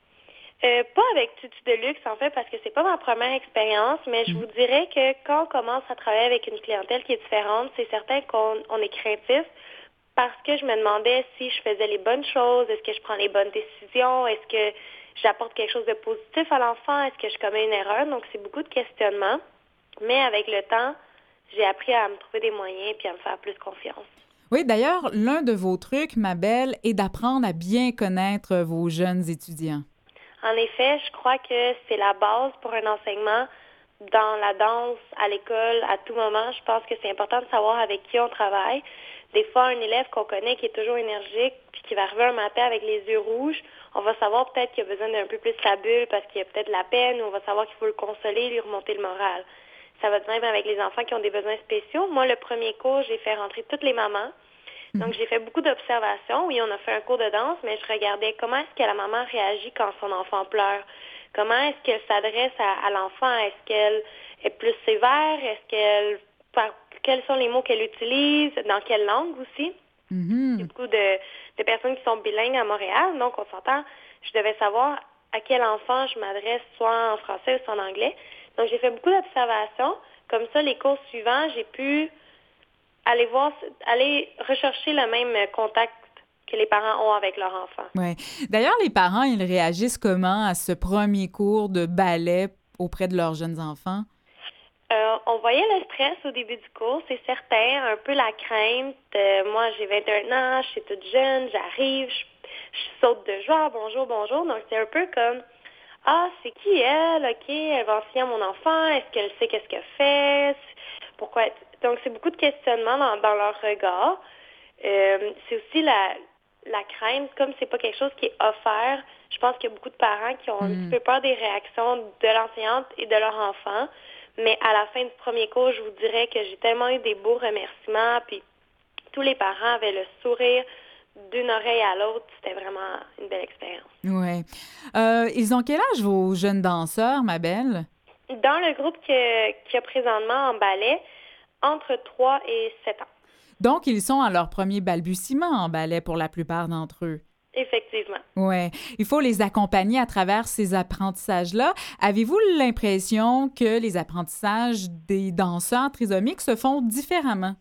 Euh, pas avec Tutu de luxe, en fait, parce que c'est pas ma première expérience, mais je vous dirais que quand on commence à travailler avec une clientèle qui est différente, c'est certain qu'on on est craintif parce que je me demandais si je faisais les bonnes choses, est-ce que je prends les bonnes décisions, est-ce que j'apporte quelque chose de positif à l'enfant, est-ce que je commets une erreur. Donc, c'est beaucoup de questionnements. Mais avec le temps, j'ai appris à me trouver des moyens puis à me faire plus confiance. Oui, d'ailleurs, l'un de vos trucs, Mabelle, est d'apprendre à bien connaître vos jeunes étudiants. En effet, je crois que c'est la base pour un enseignement dans la danse, à l'école, à tout moment. Je pense que c'est important de savoir avec qui on travaille. Des fois, un élève qu'on connaît qui est toujours énergique puis qui va arriver un matin avec les yeux rouges, on va savoir peut-être qu'il a besoin d'un peu plus sa bulle parce qu'il a peut-être de la peine ou on va savoir qu'il faut le consoler, lui remonter le moral. Ça va de même avec les enfants qui ont des besoins spéciaux. Moi, le premier cours, j'ai fait rentrer toutes les mamans. Donc, j'ai fait beaucoup d'observations. Oui, on a fait un cours de danse, mais je regardais comment est-ce que la maman réagit quand son enfant pleure. Comment est-ce qu'elle s'adresse à, à l'enfant? Est-ce qu'elle est plus sévère? Est-ce qu'elle... Par, quels sont les mots qu'elle utilise? Dans quelle langue aussi? Mm-hmm. Il y a beaucoup de, de personnes qui sont bilingues à Montréal. Donc, on s'entend, je devais savoir à quel enfant je m'adresse, soit en français ou soit en anglais. Donc, j'ai fait beaucoup d'observations. Comme ça, les cours suivants, j'ai pu aller voir, aller rechercher le même contact que les parents ont avec leur enfant. Ouais. D'ailleurs, les parents, ils réagissent comment à ce premier cours de ballet auprès de leurs jeunes enfants? Euh, on voyait le stress au début du cours, c'est certain, un peu la crainte. Euh, moi, j'ai vingt et un ans, je suis toute jeune, j'arrive, je, je saute de joie, bonjour, bonjour. Donc, c'est un peu comme, ah, c'est qui elle? OK, elle va enseigner à mon enfant, est-ce qu'elle sait qu'est-ce qu'elle fait? Pourquoi? Donc, c'est beaucoup de questionnements dans, dans leur regard. Euh, c'est aussi la, la crainte, comme c'est pas quelque chose qui est offert, je pense qu'il y a beaucoup de parents qui ont un Mm. petit peu peur des réactions de l'enseignante et de leur enfant. Mais à la fin du premier cours, je vous dirais que j'ai tellement eu des beaux remerciements, puis tous les parents avaient le sourire d'une oreille à l'autre. C'était vraiment une belle expérience. Oui. Euh, ils ont quel âge, vos jeunes danseurs, Mabelle? Dans le groupe que- qu'il y a présentement en ballet, entre trois et sept ans. Donc, ils sont à leur premier balbutiement en ballet pour la plupart d'entre eux. Effectivement. Oui. Il faut les accompagner à travers ces apprentissages-là. Avez-vous l'impression que les apprentissages des danseurs trisomiques se font différemment?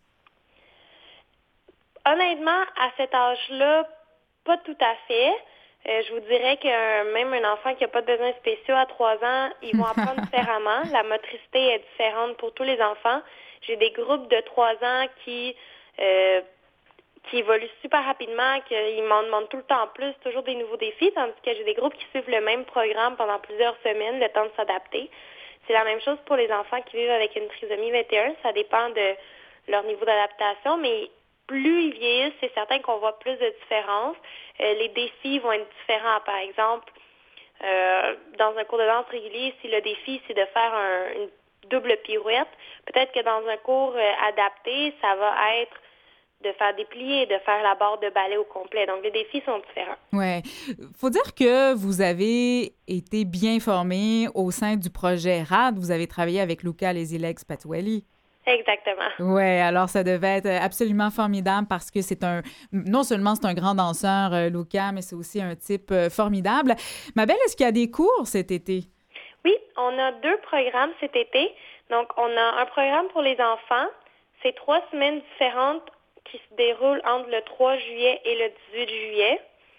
Honnêtement, à cet âge-là, pas tout à fait. Euh, je vous dirais que euh, même un enfant qui n'a pas de besoins spéciaux à trois ans, ils vont apprendre différemment. La motricité est différente pour tous les enfants. J'ai des groupes de trois ans qui... Euh, qui évoluent super rapidement, qu'ils m'en demandent tout le temps plus, toujours des nouveaux défis, tandis que j'ai des groupes qui suivent le même programme pendant plusieurs semaines, le temps de s'adapter. C'est la même chose pour les enfants qui vivent avec une trisomie vingt et un, ça dépend de leur niveau d'adaptation, mais plus ils vieillissent, c'est certain qu'on voit plus de différences. Euh, les défis vont être différents, par exemple, euh, dans un cours de danse régulier, si le défi, c'est de faire un, une double pirouette. Peut-être que dans un cours euh, adapté, ça va être de faire des pliés, de faire la barre de ballet au complet. Donc, les défis sont différents. Oui. Faut dire que vous avez été bien formé au sein du projet R A D. Vous avez travaillé avec Luca Lezilex-Patuelli. Exactement. Oui, alors ça devait être absolument formidable parce que c'est un... Non seulement c'est un grand danseur, euh, Luca, mais c'est aussi un type euh, formidable. Mabelle, est-ce qu'il y a des cours cet été? Oui, on a deux programmes cet été. Donc, on a un programme pour les enfants. C'est trois semaines différentes qui se déroulent entre le trois juillet et le dix-huit juillet.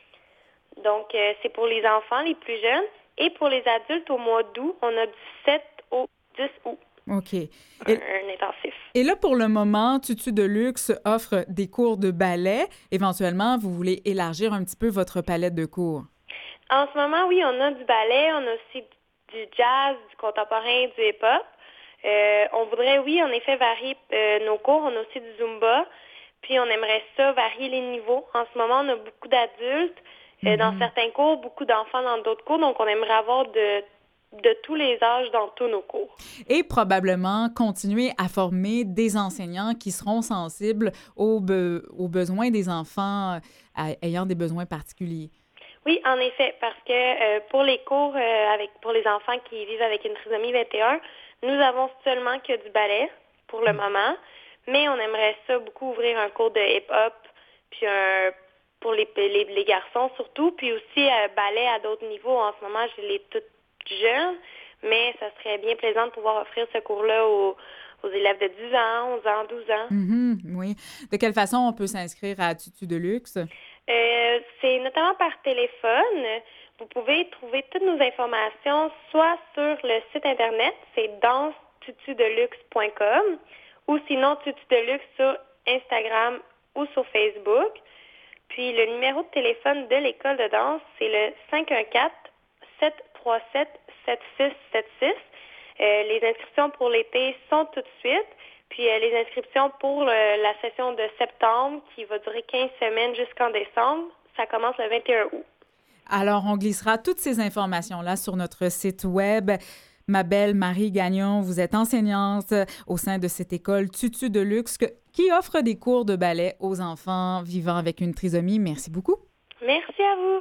Donc, euh, c'est pour les enfants les plus jeunes. Et pour les adultes, au mois d'août, on a du sept au dix août. OK. Et, un, un intensif. Et là, pour le moment, Tutu de Luxe offre des cours de ballet. Éventuellement, vous voulez élargir un petit peu votre palette de cours. En ce moment, oui, on a du ballet, on a aussi du jazz, du contemporain, du hip-hop. Euh, on voudrait, oui, en effet, varier euh, nos cours. On a aussi du Zumba. Puis, on aimerait ça, varier les niveaux. En ce moment, on a beaucoup d'adultes euh, mm-hmm. dans certains cours, beaucoup d'enfants dans d'autres cours. Donc, on aimerait avoir de, de tous les âges dans tous nos cours. Et probablement continuer à former des enseignants qui seront sensibles aux, be- aux besoins des enfants euh, ayant des besoins particuliers. Oui, en effet, parce que euh, pour les cours euh, avec pour les enfants qui vivent avec une trisomie vingt et un, nous avons seulement que du ballet pour le moment, mais on aimerait ça beaucoup ouvrir un cours de hip-hop, puis un pour les, les, les garçons surtout, puis aussi euh, ballet à d'autres niveaux. En ce moment, je les toutes jeunes, mais ça serait bien plaisant de pouvoir offrir ce cours-là aux, aux élèves de dix ans, onze ans, douze ans. Mm-hmm, oui. De quelle façon on peut s'inscrire à Tutu de Luxe? Euh, c'est notamment par téléphone. Vous pouvez trouver toutes nos informations soit sur le site internet, c'est danse tutu de luxe point com, ou sinon Tutu de Luxe sur Instagram ou sur Facebook. Puis le numéro de téléphone de l'école de danse, c'est le cinq un quatre, sept trois sept, sept six sept six. Euh, les inscriptions pour l'été sont tout de suite. Puis euh, les inscriptions pour le, la session de septembre, qui va durer quinze semaines jusqu'en décembre, ça commence le vingt et un août. Alors, on glissera toutes ces informations-là sur notre site web. Ma belle Marie Gagnon, vous êtes enseignante au sein de cette école Tutu de Luxe qui offre des cours de ballet aux enfants vivant avec une trisomie. Merci beaucoup. Merci à vous.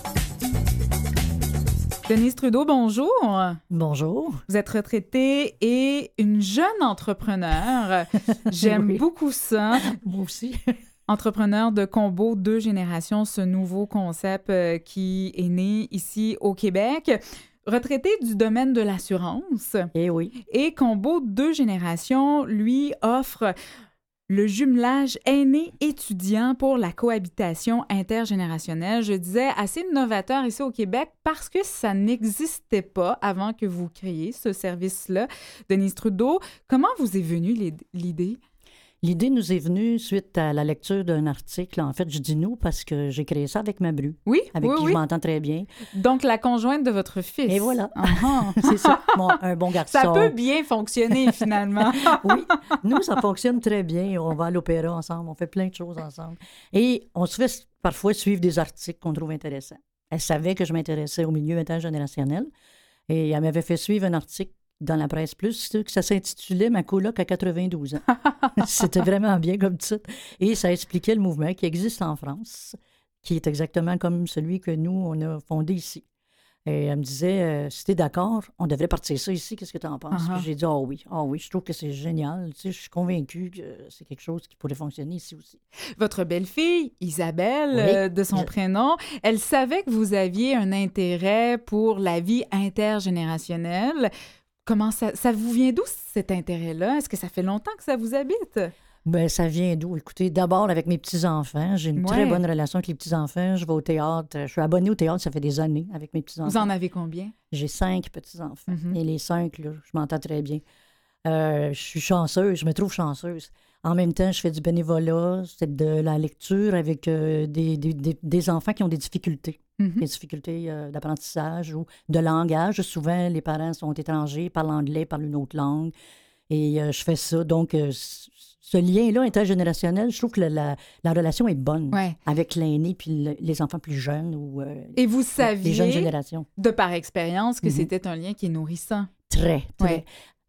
Denise Trudeau, bonjour. Bonjour. Vous êtes retraitée et une jeune entrepreneur. J'aime oui. beaucoup ça. Moi aussi. Entrepreneur de Combo Deux Générations, ce nouveau concept euh, qui est né ici au Québec. Retraité du domaine de l'assurance. Eh oui. Et Combo Deux Générations, lui, offre le jumelage aîné-étudiant pour la cohabitation intergénérationnelle. Je disais assez novateur ici au Québec parce que ça n'existait pas avant que vous créiez ce service-là. Denise Trudeau, comment vous est venue l'idée? L'idée nous est venue suite à la lecture d'un article. En fait, je dis nous parce que j'ai créé ça avec ma bru. Oui, avec oui, qui oui. je m'entends très bien. Donc, la conjointe de votre fils. Et voilà. Uh-huh. C'est ça, bon, un bon garçon. Ça peut bien fonctionner, finalement. Oui, nous, ça fonctionne très bien. On va à l'opéra ensemble, on fait plein de choses ensemble. Et on se fait parfois suivre des articles qu'on trouve intéressants. Elle savait que je m'intéressais au milieu intergénérationnel et elle m'avait fait suivre un article dans la presse plus, que ça s'intitulait « Ma coloc à quatre-vingt-douze ans ». C'était vraiment bien comme titre. Et ça expliquait le mouvement qui existe en France, qui est exactement comme celui que nous, on a fondé ici. Et elle me disait, euh, si t'es d'accord, on devrait partir ça ici, qu'est-ce que tu en penses? Uh-huh. Puis j'ai dit, ah oh oui, ah oh oui, je trouve que c'est génial. Tu sais, je suis convaincue que c'est quelque chose qui pourrait fonctionner ici aussi. Votre belle-fille, Isabelle, oui. euh, de son je... prénom, elle savait que vous aviez un intérêt pour la vie intergénérationnelle. Comment ça, ça vous vient d'où cet intérêt-là? Est-ce que ça fait longtemps que ça vous habite? Bien, ça vient d'où? Écoutez, d'abord avec mes petits-enfants. J'ai une ouais. très bonne relation avec les petits-enfants. Je vais au théâtre. Je suis abonnée au théâtre, ça fait des années avec mes petits-enfants. Vous en avez combien? J'ai cinq petits-enfants. Mm-hmm. Et les cinq, là, je m'entends très bien. Euh, je suis chanceuse, je me trouve chanceuse. En même temps, je fais du bénévolat, c'est de la lecture avec euh, des, des, des, des enfants qui ont des difficultés. Mm-hmm. Des difficultés euh, d'apprentissage ou de langage. Souvent, les parents sont étrangers, parlent anglais, parlent une autre langue. Et euh, je fais ça. Donc, euh, ce lien-là intergénérationnel, je trouve que la, la, la relation est bonne ouais. avec l'aîné puis le, les enfants plus jeunes ou euh, et vous saviez, les jeunes générations. De par expérience, que mm-hmm. c'était un lien qui est nourrissant. Très, très. Ouais.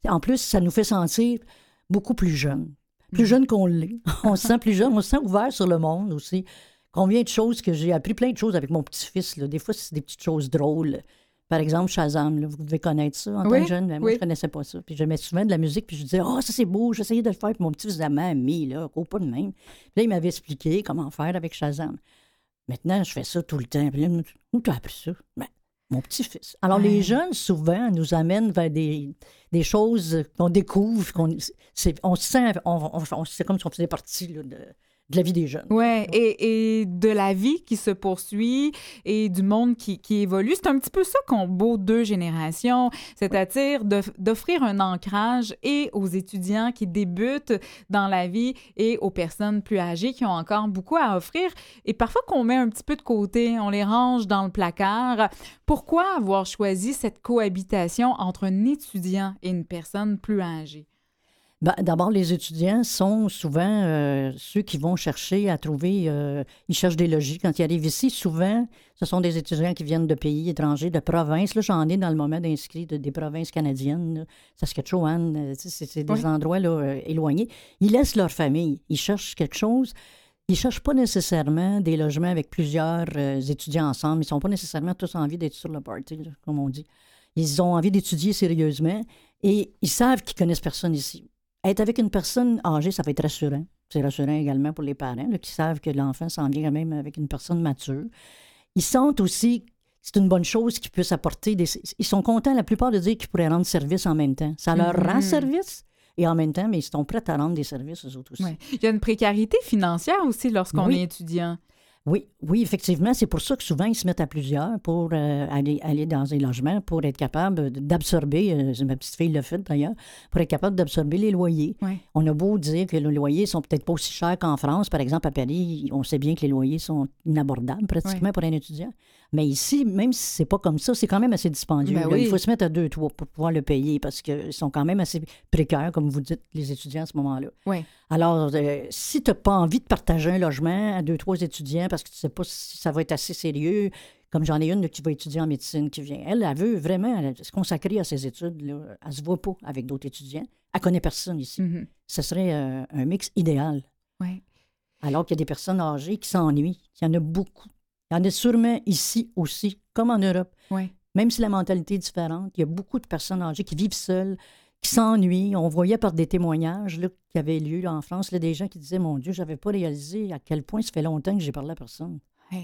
En plus, ça nous fait sentir beaucoup plus jeunes. Plus jeunes qu'on l'est. On se sent plus jeune, on se sent ouvert sur le monde aussi. Combien de choses que j'ai appris, plein de choses avec mon petit-fils. Là. Des fois, c'est des petites choses drôles. Par exemple, Shazam, là, vous devez connaître ça en Oui, tant que jeune. Mais moi, oui. je ne connaissais pas ça. Puis je mettais souvent de la musique, puis je disais, « Ah, oh, ça c'est beau, j'essayais de le faire. » Puis mon petit faisait, « Mamie, là, cours pas de même. » Puis là, il m'avait expliqué comment faire avec Shazam. Maintenant, je fais ça tout le temps. Puis là, où t'as appris ça? Ben, mon petit-fils. Alors, Ouais. les jeunes, souvent, nous amènent vers des, des choses qu'on découvre, qu'on c'est, on se sent, on, on, on- c'est comme si on faisait partie là, de, de la vie des jeunes. Oui, et, et de la vie qui se poursuit et du monde qui, qui évolue. C'est un petit peu ça Combo deux générations, c'est-à-dire de- d'offrir un ancrage et aux étudiants qui débutent dans la vie et aux personnes plus âgées qui ont encore beaucoup à offrir et parfois qu'on met un petit peu de côté, on les range dans le placard. Pourquoi avoir choisi cette cohabitation entre un étudiant et une personne plus âgée? Ben, d'abord, les étudiants sont souvent euh, ceux qui vont chercher à trouver, euh, ils cherchent des logis. Quand ils arrivent ici, souvent, ce sont des étudiants qui viennent de pays étrangers, de provinces. Là, j'en ai dans le moment d'inscrits de, des provinces canadiennes, là, Saskatchewan, euh, tu sais, c'est, c'est des Oui. endroits là, euh, éloignés. Ils laissent leur famille, ils cherchent quelque chose. Ils ne cherchent pas nécessairement des logements avec plusieurs euh, étudiants ensemble. Ils ne sont pas nécessairement tous envie d'être sur le party, là, comme on dit. Ils ont envie d'étudier sérieusement et ils savent qu'ils connaissent personne ici. Être avec une personne âgée, ça va être rassurant. C'est rassurant également pour les parents là, qui savent que l'enfant s'en vient quand même avec une personne mature. Ils sentent aussi que c'est une bonne chose qu'ils puissent apporter. Des... Ils sont contents, la plupart, de dire qu'ils pourraient rendre service en même temps. Ça leur Mhm. rend service et en même temps, mais ils sont prêts à rendre des services aux autres aussi. Ouais. Il y a une précarité financière aussi lorsqu'on Oui. est étudiant. Oui, oui, effectivement. C'est pour ça que souvent, ils se mettent à plusieurs pour euh, aller, aller dans un logement, pour être capable d'absorber, euh, ma petite fille l'a fait d'ailleurs, pour être capable d'absorber les loyers. Ouais. On a beau dire que les loyers sont peut-être pas aussi chers qu'en France. Par exemple, à Paris, on sait bien que les loyers sont inabordables pratiquement Ouais. pour un étudiant. Mais ici, même si c'est pas comme ça, c'est quand même assez dispendieux. Ben là. oui. Il faut se mettre à deux, trois pour pouvoir le payer parce qu'ils sont quand même assez précaires, comme vous dites, les étudiants à ce moment-là. Ouais. Alors, euh, si tu n'as pas envie de partager un logement à deux, trois étudiants parce que tu ne sais pas si ça va être assez sérieux, comme j'en ai une là, qui va étudier en médecine qui vient, elle, elle veut vraiment elle, se consacrer à ses études. Là. Elle ne se voit pas avec d'autres étudiants. Elle ne connaît personne ici. Mhm. Ce serait euh, un mix idéal. Ouais. Alors qu'il y a des personnes âgées qui s'ennuient. Il y en a beaucoup. Il y en a sûrement ici aussi, comme en Europe. Ouais. Même si la mentalité est différente, il y a beaucoup de personnes âgées qui vivent seules, qui s'ennuient. On voyait par des témoignages là, qui avaient lieu là, en France, là, des gens qui disaient « Mon Dieu, je n'avais pas réalisé à quel point ça fait longtemps que j'ai parlé à personne. Ouais.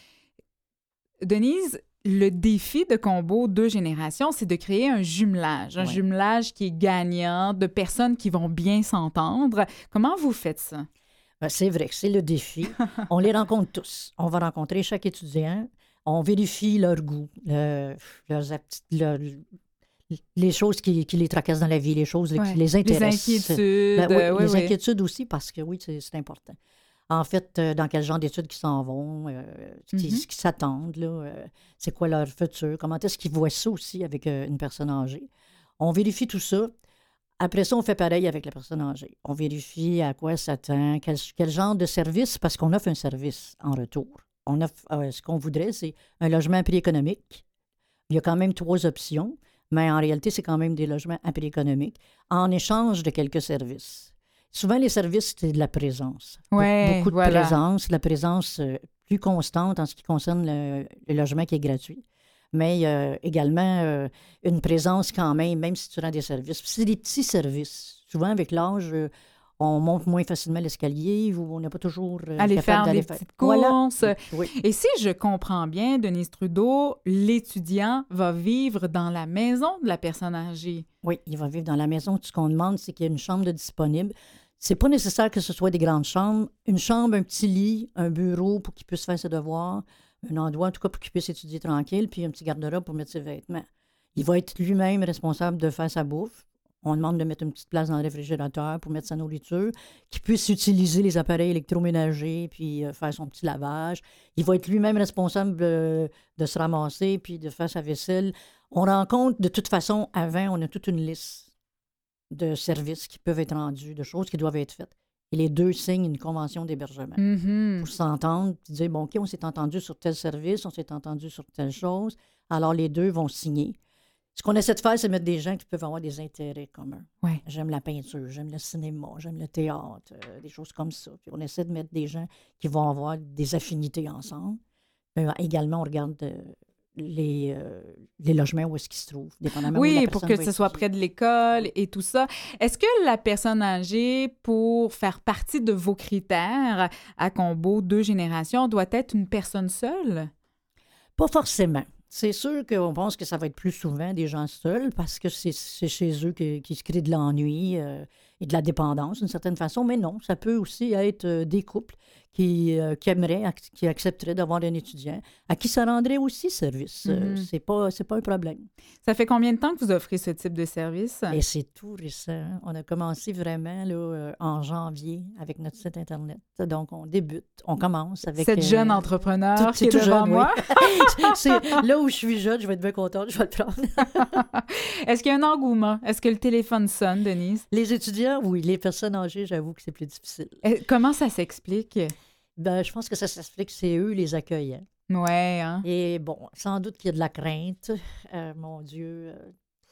Denise, le défi de Combo deux générations, c'est de créer un jumelage, un Ouais. jumelage qui est gagnant, de personnes qui vont bien s'entendre. Comment vous faites ça? Ben, c'est vrai que c'est le défi. On les rencontre tous. On va rencontrer chaque étudiant. On vérifie leur goût, le- leurs apti- leur- les choses qui, qui les tracassent dans la vie, les choses Ouais. qui les intéressent. Les inquiétudes. Ben oui, euh, ouais, les ouais. inquiétudes aussi, parce que oui, c'est c'est important. En fait, euh, dans quel genre d'études ils s'en vont, euh, ce qui, Mhm. ce qu'ils s'attendent, là, euh, c'est quoi leur futur, comment est-ce qu'ils voient ça aussi avec euh, une personne âgée. On vérifie tout ça. Après ça, on fait pareil avec la personne âgée. On vérifie à quoi elle s'attend, quel, quel genre de service, parce qu'on offre un service en retour. On offre, euh, ce qu'on voudrait, c'est un logement à prix économique. Il y a quand même trois options, mais en réalité, c'est quand même des logements à prix économique, en échange de quelques services. Souvent, les services, c'est de la présence. Be- Ouais, Beaucoup de voilà. présence, de la présence euh, plus constante en ce qui concerne le, le logement qui est gratuit. Mais euh, également euh, une présence quand même, même si tu rends des services. Puis c'est des petits services. Souvent, avec l'âge, euh, on monte moins facilement l'escalier ou on n'est pas toujours euh, Aller capable faire d'aller des faire- petites Voilà. courses. Oui. Et si je comprends bien, Denise Trudeau, l'étudiant va vivre dans la maison de la personne âgée. Oui, il va vivre dans la maison. Tout ce qu'on demande, c'est qu'il y ait une chambre de disponible. C'est pas nécessaire que ce soit des grandes chambres. Une chambre, un petit lit, un bureau pour qu'il puisse faire ses devoirs, un endroit, en tout cas, pour qu'il puisse étudier tranquille, puis un petit garde-robe pour mettre ses vêtements. Il va être lui-même responsable de faire sa bouffe. On demande de mettre une petite place dans le réfrigérateur pour mettre sa nourriture, qu'il puisse utiliser les appareils électroménagers puis euh, faire son petit lavage. Il va être lui-même responsable euh, de se ramasser puis de faire sa vaisselle. On rencontre, de toute façon, avant, on a toute une liste de services qui peuvent être rendus, de choses qui doivent être faites. Et les deux signent une convention d'hébergement Mhm. pour s'entendre, puis dire, bon, OK, on s'est entendu sur tel service, on s'est entendu sur telle chose. Alors, les deux vont signer. Ce qu'on essaie de faire, c'est mettre des gens qui peuvent avoir des intérêts communs. Ouais. J'aime la peinture, j'aime le cinéma, j'aime le théâtre, euh, des choses comme ça. Puis on essaie de mettre des gens qui vont avoir des affinités ensemble. Euh, également, on regarde euh, les, euh, les logements où est-ce qu'ils se trouvent, dépendamment où la Oui, personne pour que va ce soit étudier. près de l'école et tout ça. Est-ce que la personne âgée, pour faire partie de vos critères à combo deux générations, doit être une personne seule? Pas forcément. C'est sûr qu'on pense que ça va être plus souvent des gens seuls parce que c'est, c'est chez eux que- qu'ils se créent de l'ennui euh, et de la dépendance d'une certaine façon. Mais non, ça peut aussi être euh, des couples qui, euh, qui aimeraient, ac- qui accepteraient d'avoir un étudiant, à qui ça rendrait aussi service. Euh, Mhm. c'est pas, c'est pas un problème. Ça fait combien de temps que vous offrez ce type de service? Et c'est tout récent. hein. On a commencé vraiment là, euh, en janvier avec notre site Internet. Donc, on débute, on commence avec... Cette euh, jeune entrepreneur tout- qui c'est est tout devant jeune, moi. oui. c'est, là où je suis jeune, je vais être bien contente, je vais le prendre. Est-ce qu'il y a un engouement? Est-ce que le téléphone sonne, Denise? Les étudiants, oui. Les personnes âgées, j'avoue que c'est plus difficile. Eh, Comment ça s'explique? Ben, je pense que ça s'explique, c'est eux les accueillants. Ouais, hein? Et bon, sans doute qu'il y a de la crainte. Euh, mon Dieu, euh,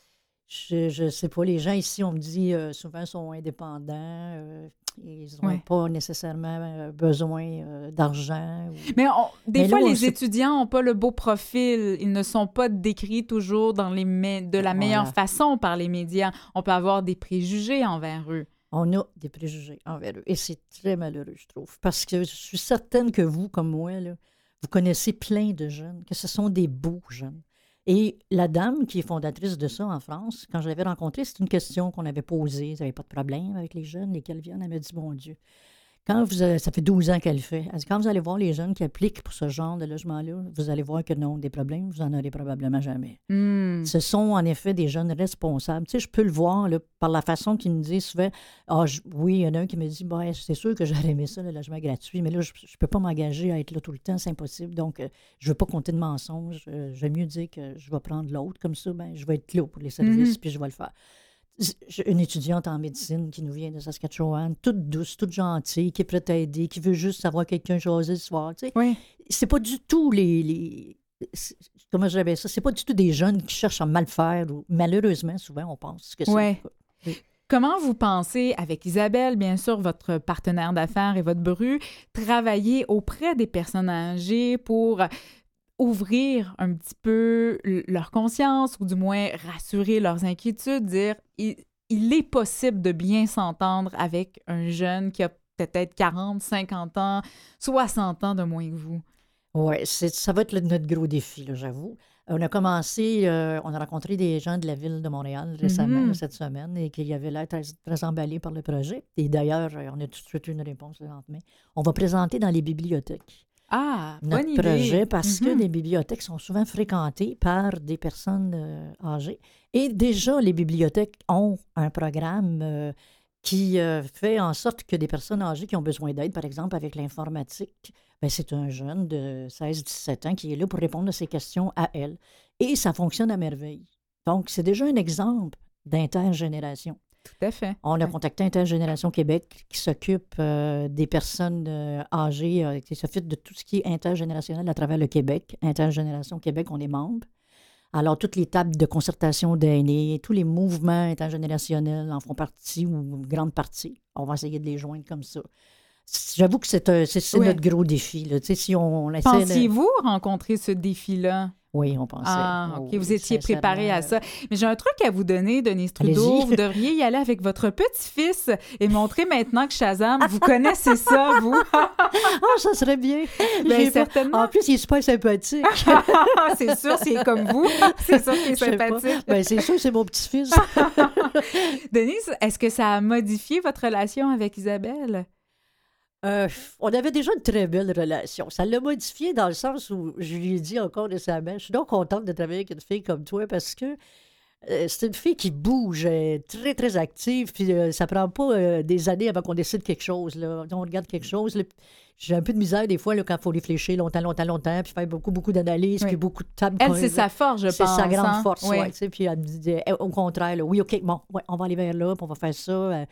je, je sais pas. Les gens ici, on me dit, euh, souvent sont indépendants. euh, ils n'ont Ouais. pas nécessairement euh, besoin euh, d'argent. ou- Mais on- des Mais fois, là, on les sait- étudiants n'ont pas le beau profil. Ils ne sont pas décrits toujours dans les mé- de la meilleure Voilà. façon par les médias. On peut avoir des préjugés envers eux. On a des préjugés envers eux. Et c'est très malheureux, je trouve. Parce que je suis certaine que vous, comme moi, là, vous connaissez plein de jeunes, que ce sont des beaux jeunes. Et la dame qui est fondatrice de ça en France, quand je l'avais rencontrée, c'est une question qu'on avait posée. Vous n'avez pas de problème avec les jeunes, lesquels viennent? Elle m'a dit, bon Dieu, quand vous avez- ça fait douze ans qu'elle le fait. Elle dit, quand vous allez voir les jeunes qui appliquent pour ce genre de logement-là, vous allez voir que non, des problèmes, vous n'en aurez probablement jamais. Hmm. Ce sont en effet des jeunes responsables. Tu sais, je peux le voir là, par la façon qu'ils me disent souvent. Ah, je- oui, il y en a un qui me dit ben, c'est sûr que j'aurais aimé ça, le logement gratuit, mais là, je ne peux pas m'engager à être là tout le temps, c'est impossible. Donc, euh, je ne veux pas compter de mensonges. Euh, J'aime mieux dire que je vais prendre l'autre. Comme ça, ben, je vais être là pour les services, Mhm. puis je vais le faire. J'ai une étudiante en médecine qui nous vient de Saskatchewan, toute douce, toute gentille, qui est prête à aider, qui veut juste savoir quelqu'un jaser le soir. Tu sais. Oui. C'est pas du tout les. les c'est- comment je dirais ça? C'est pas du tout des jeunes qui cherchent à mal faire. Ou, malheureusement, souvent, on pense que c'est Ouais. le cas. Oui. Comment vous pensez, avec Isabelle, bien sûr, votre partenaire d'affaires et votre bru, travailler auprès des personnes âgées pour ouvrir un petit peu l- leur conscience ou du moins rassurer leurs inquiétudes, dire il, il est possible de bien s'entendre avec un jeune qui a peut-être quarante, cinquante ans, soixante ans de moins que vous? Oui, ça va être le- notre gros défi, là, j'avoue. On a commencé, euh, on a rencontré des gens de la ville de Montréal récemment, Mhm. là, cette semaine, et qui avaient l'air très, très emballés par le projet. Et d'ailleurs, euh, on a tout de suite une réponse le lendemain. On va présenter dans les bibliothèques Ah, notre bonne idée! projet parce que Mhm. les bibliothèques sont souvent fréquentées par des personnes euh, âgées. Et déjà, les bibliothèques ont un programme euh, qui euh, fait en sorte que des personnes âgées qui ont besoin d'aide, par exemple avec l'informatique, ben, c'est un jeune de seize dix-sept ans qui est là pour répondre à ces questions à elle. Et ça fonctionne à merveille. Donc, c'est déjà un exemple d'intergénération. Tout à fait. On a Ouais. contacté Intergénération Québec qui s'occupe euh, des personnes euh, âgées, euh, qui s'occupe de tout ce qui est intergénérationnel à travers le Québec. Intergénération Québec, on est membre. Alors, toutes les tables de concertation d'aînés, tous les mouvements intergénérationnels en font partie ou une grande partie. On va essayer de les joindre comme ça. J'avoue que c'est, un- c'est, c'est Ouais. notre gros défi. Là. Tu sais, si on, on essaie de- Pensiez-vous rencontrer ce défi-là? Oui, on pensait. Ah, Oh OK, oui, vous étiez préparé à ça. sincèrement. Mais j'ai un truc à vous donner, Denise Trudeau. Allez-y. Vous devriez y aller avec votre petit-fils et montrer maintenant que Shazam, vous connaissez ça, vous. Ah, ça serait bien. Ben, J'ai pas- certainement. En plus, il est super sympathique. C'est sûr, c'est comme vous. C'est sûr qu'il est Je sais pas. sympathique. Ben, c'est sûr, c'est mon petit-fils. Denise, est-ce que ça a modifié votre relation avec Isabelle? Euh, on avait déjà une très belle relation. Ça l'a modifié dans le sens où je lui ai dit encore récemment, je suis donc contente de travailler avec une fille comme toi parce que euh, c'est une fille qui bouge, elle est très, très active, puis euh, ça prend pas euh, des années avant qu'on décide quelque chose. Là. On regarde quelque chose. Là, j'ai un peu de misère des fois là, quand il faut réfléchir longtemps, longtemps, longtemps, puis faire beaucoup, beaucoup d'analyses, Oui. puis beaucoup de tables. Elle, qu'on- c'est sa force, je C'est pense. sa grande hein? force, Oui. ouais, tu sais, puis elle me disait, eh, au contraire, là, oui, OK, bon, ouais, on va aller vers là, puis on va faire ça. euh,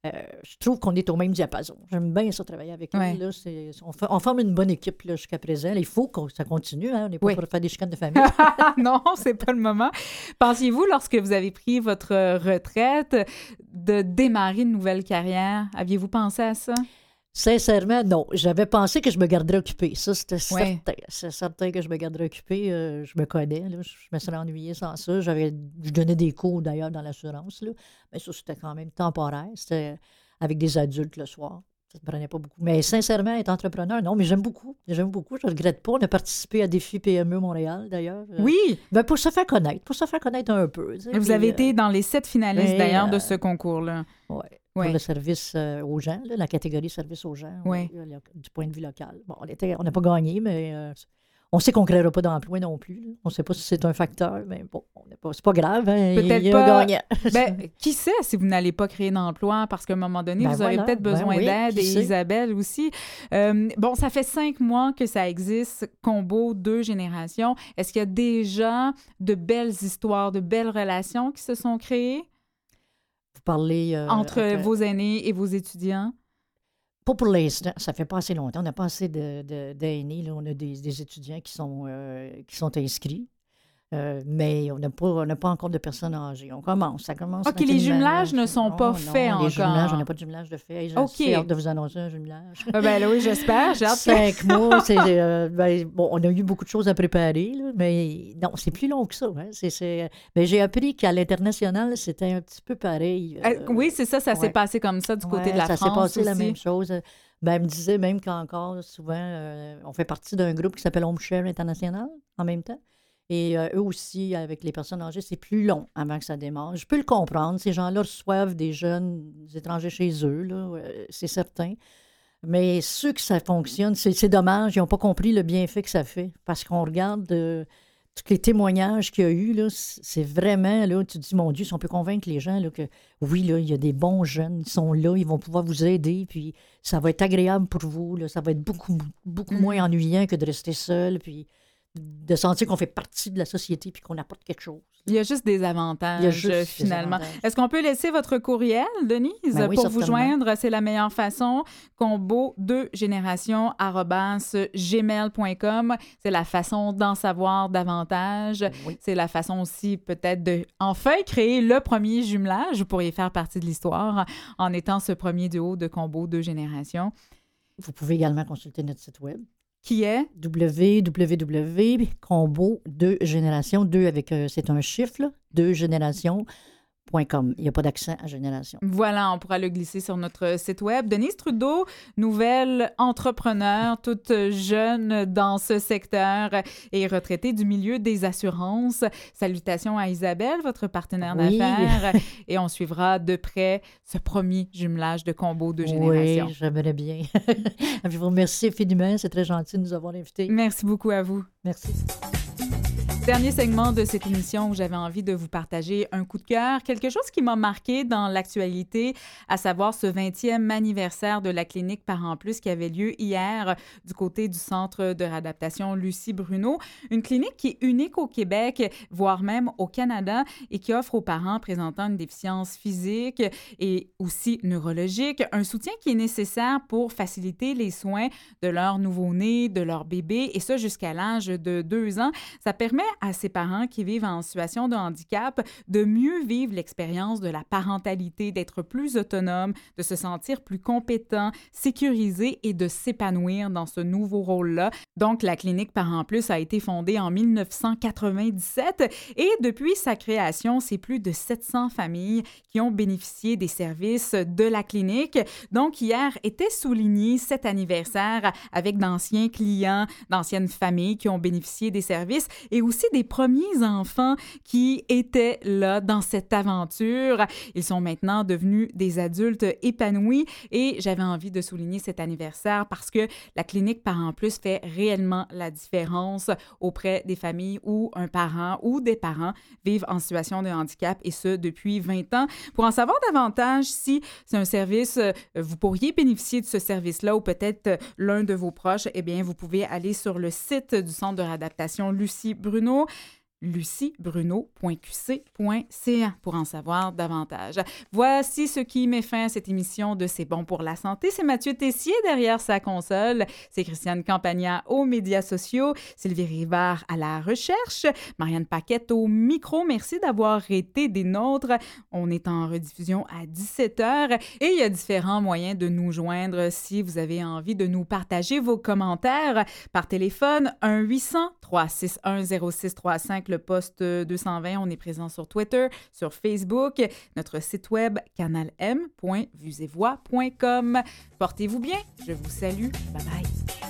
euh, je trouve qu'on est au même diapason. J'aime bien ça, travailler avec Ouais. elle. Là, c'est, on, fait, on forme une bonne équipe là, jusqu'à présent. Il faut que ça continue. Hein, on n'est pas Oui. pour faire des chicanes de famille. Non, c'est pas le moment. Pensiez-vous, lorsque vous avez pris votre retraite, de démarrer une nouvelle carrière? Aviez-vous pensé à ça? Sincèrement, non. J'avais pensé que je me garderais occupée. Ça, c'était Ouais. certain. C'est certain que je me garderais occupée. Euh, je me connais. Là. Je me serais ennuyée sans ça. J'avais, je donnais des cours, d'ailleurs, dans l'assurance. Là. Mais ça, c'était quand même temporaire. C'était avec des adultes le soir. Ça ne prenait pas beaucoup. Mais sincèrement, être entrepreneur, non. Mais j'aime beaucoup. J'aime beaucoup. Je ne regrette pas. On a participé à Défi P M E Montréal, d'ailleurs. Euh, Oui! ben, pour se faire connaître. Pour se faire connaître un peu. tu sais. Vous Puis, avez euh, été dans les sept finalistes, mais, d'ailleurs, de euh, ce concours-là. ouais. Ouais. Pour le service euh, aux gens, là, la catégorie service aux gens, Ouais. euh, le- du point de vue local. Bon, on était- on n'a pas gagné, mais euh, on sait qu'on ne créera pas d'emploi non plus. Là. On ne sait pas si c'est un facteur, mais bon, on n'est pas, c'est pas grave. Hein, Peut-être il y a pas. un gagnant. Ben, qui sait si vous n'allez pas créer d'emploi parce qu'à un moment donné, Ben vous aurez voilà, peut-être ben besoin oui, d'aide, qui et sait? Isabelle aussi. Euh, bon, ça fait cinq mois que ça existe, Combo deux générations. Est-ce qu'il y a déjà de belles histoires, de belles relations qui se sont créées Vous parlez... euh, entre entre- vos aînés et vos étudiants? Pas pour l'instant, ça fait pas assez longtemps. On n'a pas assez de, de- d'aînés. Là. On a des, des étudiants qui sont, euh, qui sont inscrits. Euh, mais on n'a pas, on n'a pas encore de personnes âgées. On commence, ça commence. OK, les tranquillement, jumelages là. ne sont Non, pas non, faits encore. Les jumelages, on n'a pas de jumelage de fait. J'ai OK. assez hâte de vous annoncer un jumelage. Ah ben là, oui, j'espère. J'ai hâte que- Cinq mois, c'est, euh, ben, bon, on a eu beaucoup de choses à préparer, là, mais non, c'est plus long que ça. Hein. C'est, c'est, ben, j'ai appris qu'à l'international, c'était un petit peu pareil. Euh, euh, oui, c'est ça, ça s'est ouais. passé comme ça du côté Ouais, de la ça France s'est passé aussi. la même chose. Ben, elle me disait même qu'encore, souvent, euh, on fait partie d'un groupe qui s'appelle Home Share International en même temps. Et euh, eux aussi, avec les personnes âgées, c'est plus long avant que ça démarre. Je peux le comprendre. Ces gens-là reçoivent des jeunes des étrangers chez eux, là, euh, c'est certain. Mais ceux que ça fonctionne, c'est, c'est dommage. Ils n'ont pas compris le bienfait que ça fait. Parce qu'on regarde euh, tous les témoignages qu'il y a eu, là, c'est vraiment, là, tu te dis, mon Dieu, si on peut convaincre les gens là, que oui, là, il y a des bons jeunes, ils sont là, ils vont pouvoir vous aider, puis ça va être agréable pour vous, là, ça va être beaucoup, beaucoup Mhm. moins ennuyant que de rester seul, puis de sentir qu'on fait partie de la société puis qu'on apporte quelque chose. Il y a juste des avantages, Il y a juste des finalement. avantages. Est-ce qu'on peut laisser votre courriel, Denise, Ben oui, pour vous certainement. joindre? C'est la meilleure façon. combo deux générations arobase gmail point com. C'est la façon d'en savoir davantage. Oui. C'est la façon aussi peut-être de enfin créer le premier jumelage. Vous pourriez faire partie de l'histoire en étant ce premier duo de Combo deux générations. Vous pouvez également consulter notre site web. Qui est? w w w point combo deux générations, deux avec, euh, c'est un chiffre, là, deux générations point com. Il n'y a pas d'accent à génération. Voilà, on pourra le glisser sur notre site web. Denise Trudeau, nouvelle entrepreneure, toute jeune dans ce secteur et retraitée du milieu des assurances. Salutations à Isabelle, votre partenaire Oui. d'affaires. Et on suivra de près ce premier jumelage de Combo de génération. Oui, j'aimerais bien. Je vous remercie infiniment. C'est très gentil de nous avoir invités. Merci beaucoup à vous. Merci. Dernier segment de cette émission où j'avais envie de vous partager un coup de cœur, quelque chose qui m'a marqué dans l'actualité, à savoir ce vingtième anniversaire de la clinique Parents Plus qui avait lieu hier du côté du Centre de réadaptation Lucie Bruno. Une clinique qui est unique au Québec, voire même au Canada, et qui offre aux parents présentant une déficience physique et aussi neurologique un soutien qui est nécessaire pour faciliter les soins de leur nouveau-né, de leur bébé, et ça jusqu'à l'âge de deux ans. Ça permet à ces parents qui vivent en situation de handicap de mieux vivre l'expérience de la parentalité, d'être plus autonome, de se sentir plus compétent, sécurisé et de s'épanouir dans ce nouveau rôle-là. Donc, la clinique Parents Plus a été fondée en mille neuf cent quatre-vingt-dix-sept et depuis sa création, c'est plus de sept cents familles qui ont bénéficié des services de la clinique. Donc, hier était souligné cet anniversaire avec d'anciens clients, d'anciennes familles qui ont bénéficié des services et aussi des premiers enfants qui étaient là dans cette aventure. Ils sont maintenant devenus des adultes épanouis et j'avais envie de souligner cet anniversaire parce que la clinique Parents Plus fait réellement la différence auprès des familles où un parent ou des parents vivent en situation de handicap et ce, depuis vingt ans. Pour en savoir davantage, si c'est un service, vous pourriez bénéficier de ce service-là ou peut-être l'un de vos proches, eh bien, vous pouvez aller sur le site du Centre de réadaptation Lucie Bruno. lucie bruno point q c point c a pour en savoir davantage. Voici ce qui met fin à cette émission de C'est bon pour la santé. C'est Mathieu Tessier derrière sa console. C'est Christiane Campagna aux médias sociaux. Sylvie Rivard à la recherche. Marianne Paquette au micro. Merci d'avoir été des nôtres. On est en rediffusion à dix-sept heures et il y a différents moyens de nous joindre si vous avez envie de nous partager vos commentaires par téléphone un huit cents trois cent soixante-un zéro six trente-cinq, le poste deux cent vingt. On est présent sur Twitter, sur Facebook, notre site web canal m point vues et voix point com. Portez-vous bien. Je vous salue. Bye bye.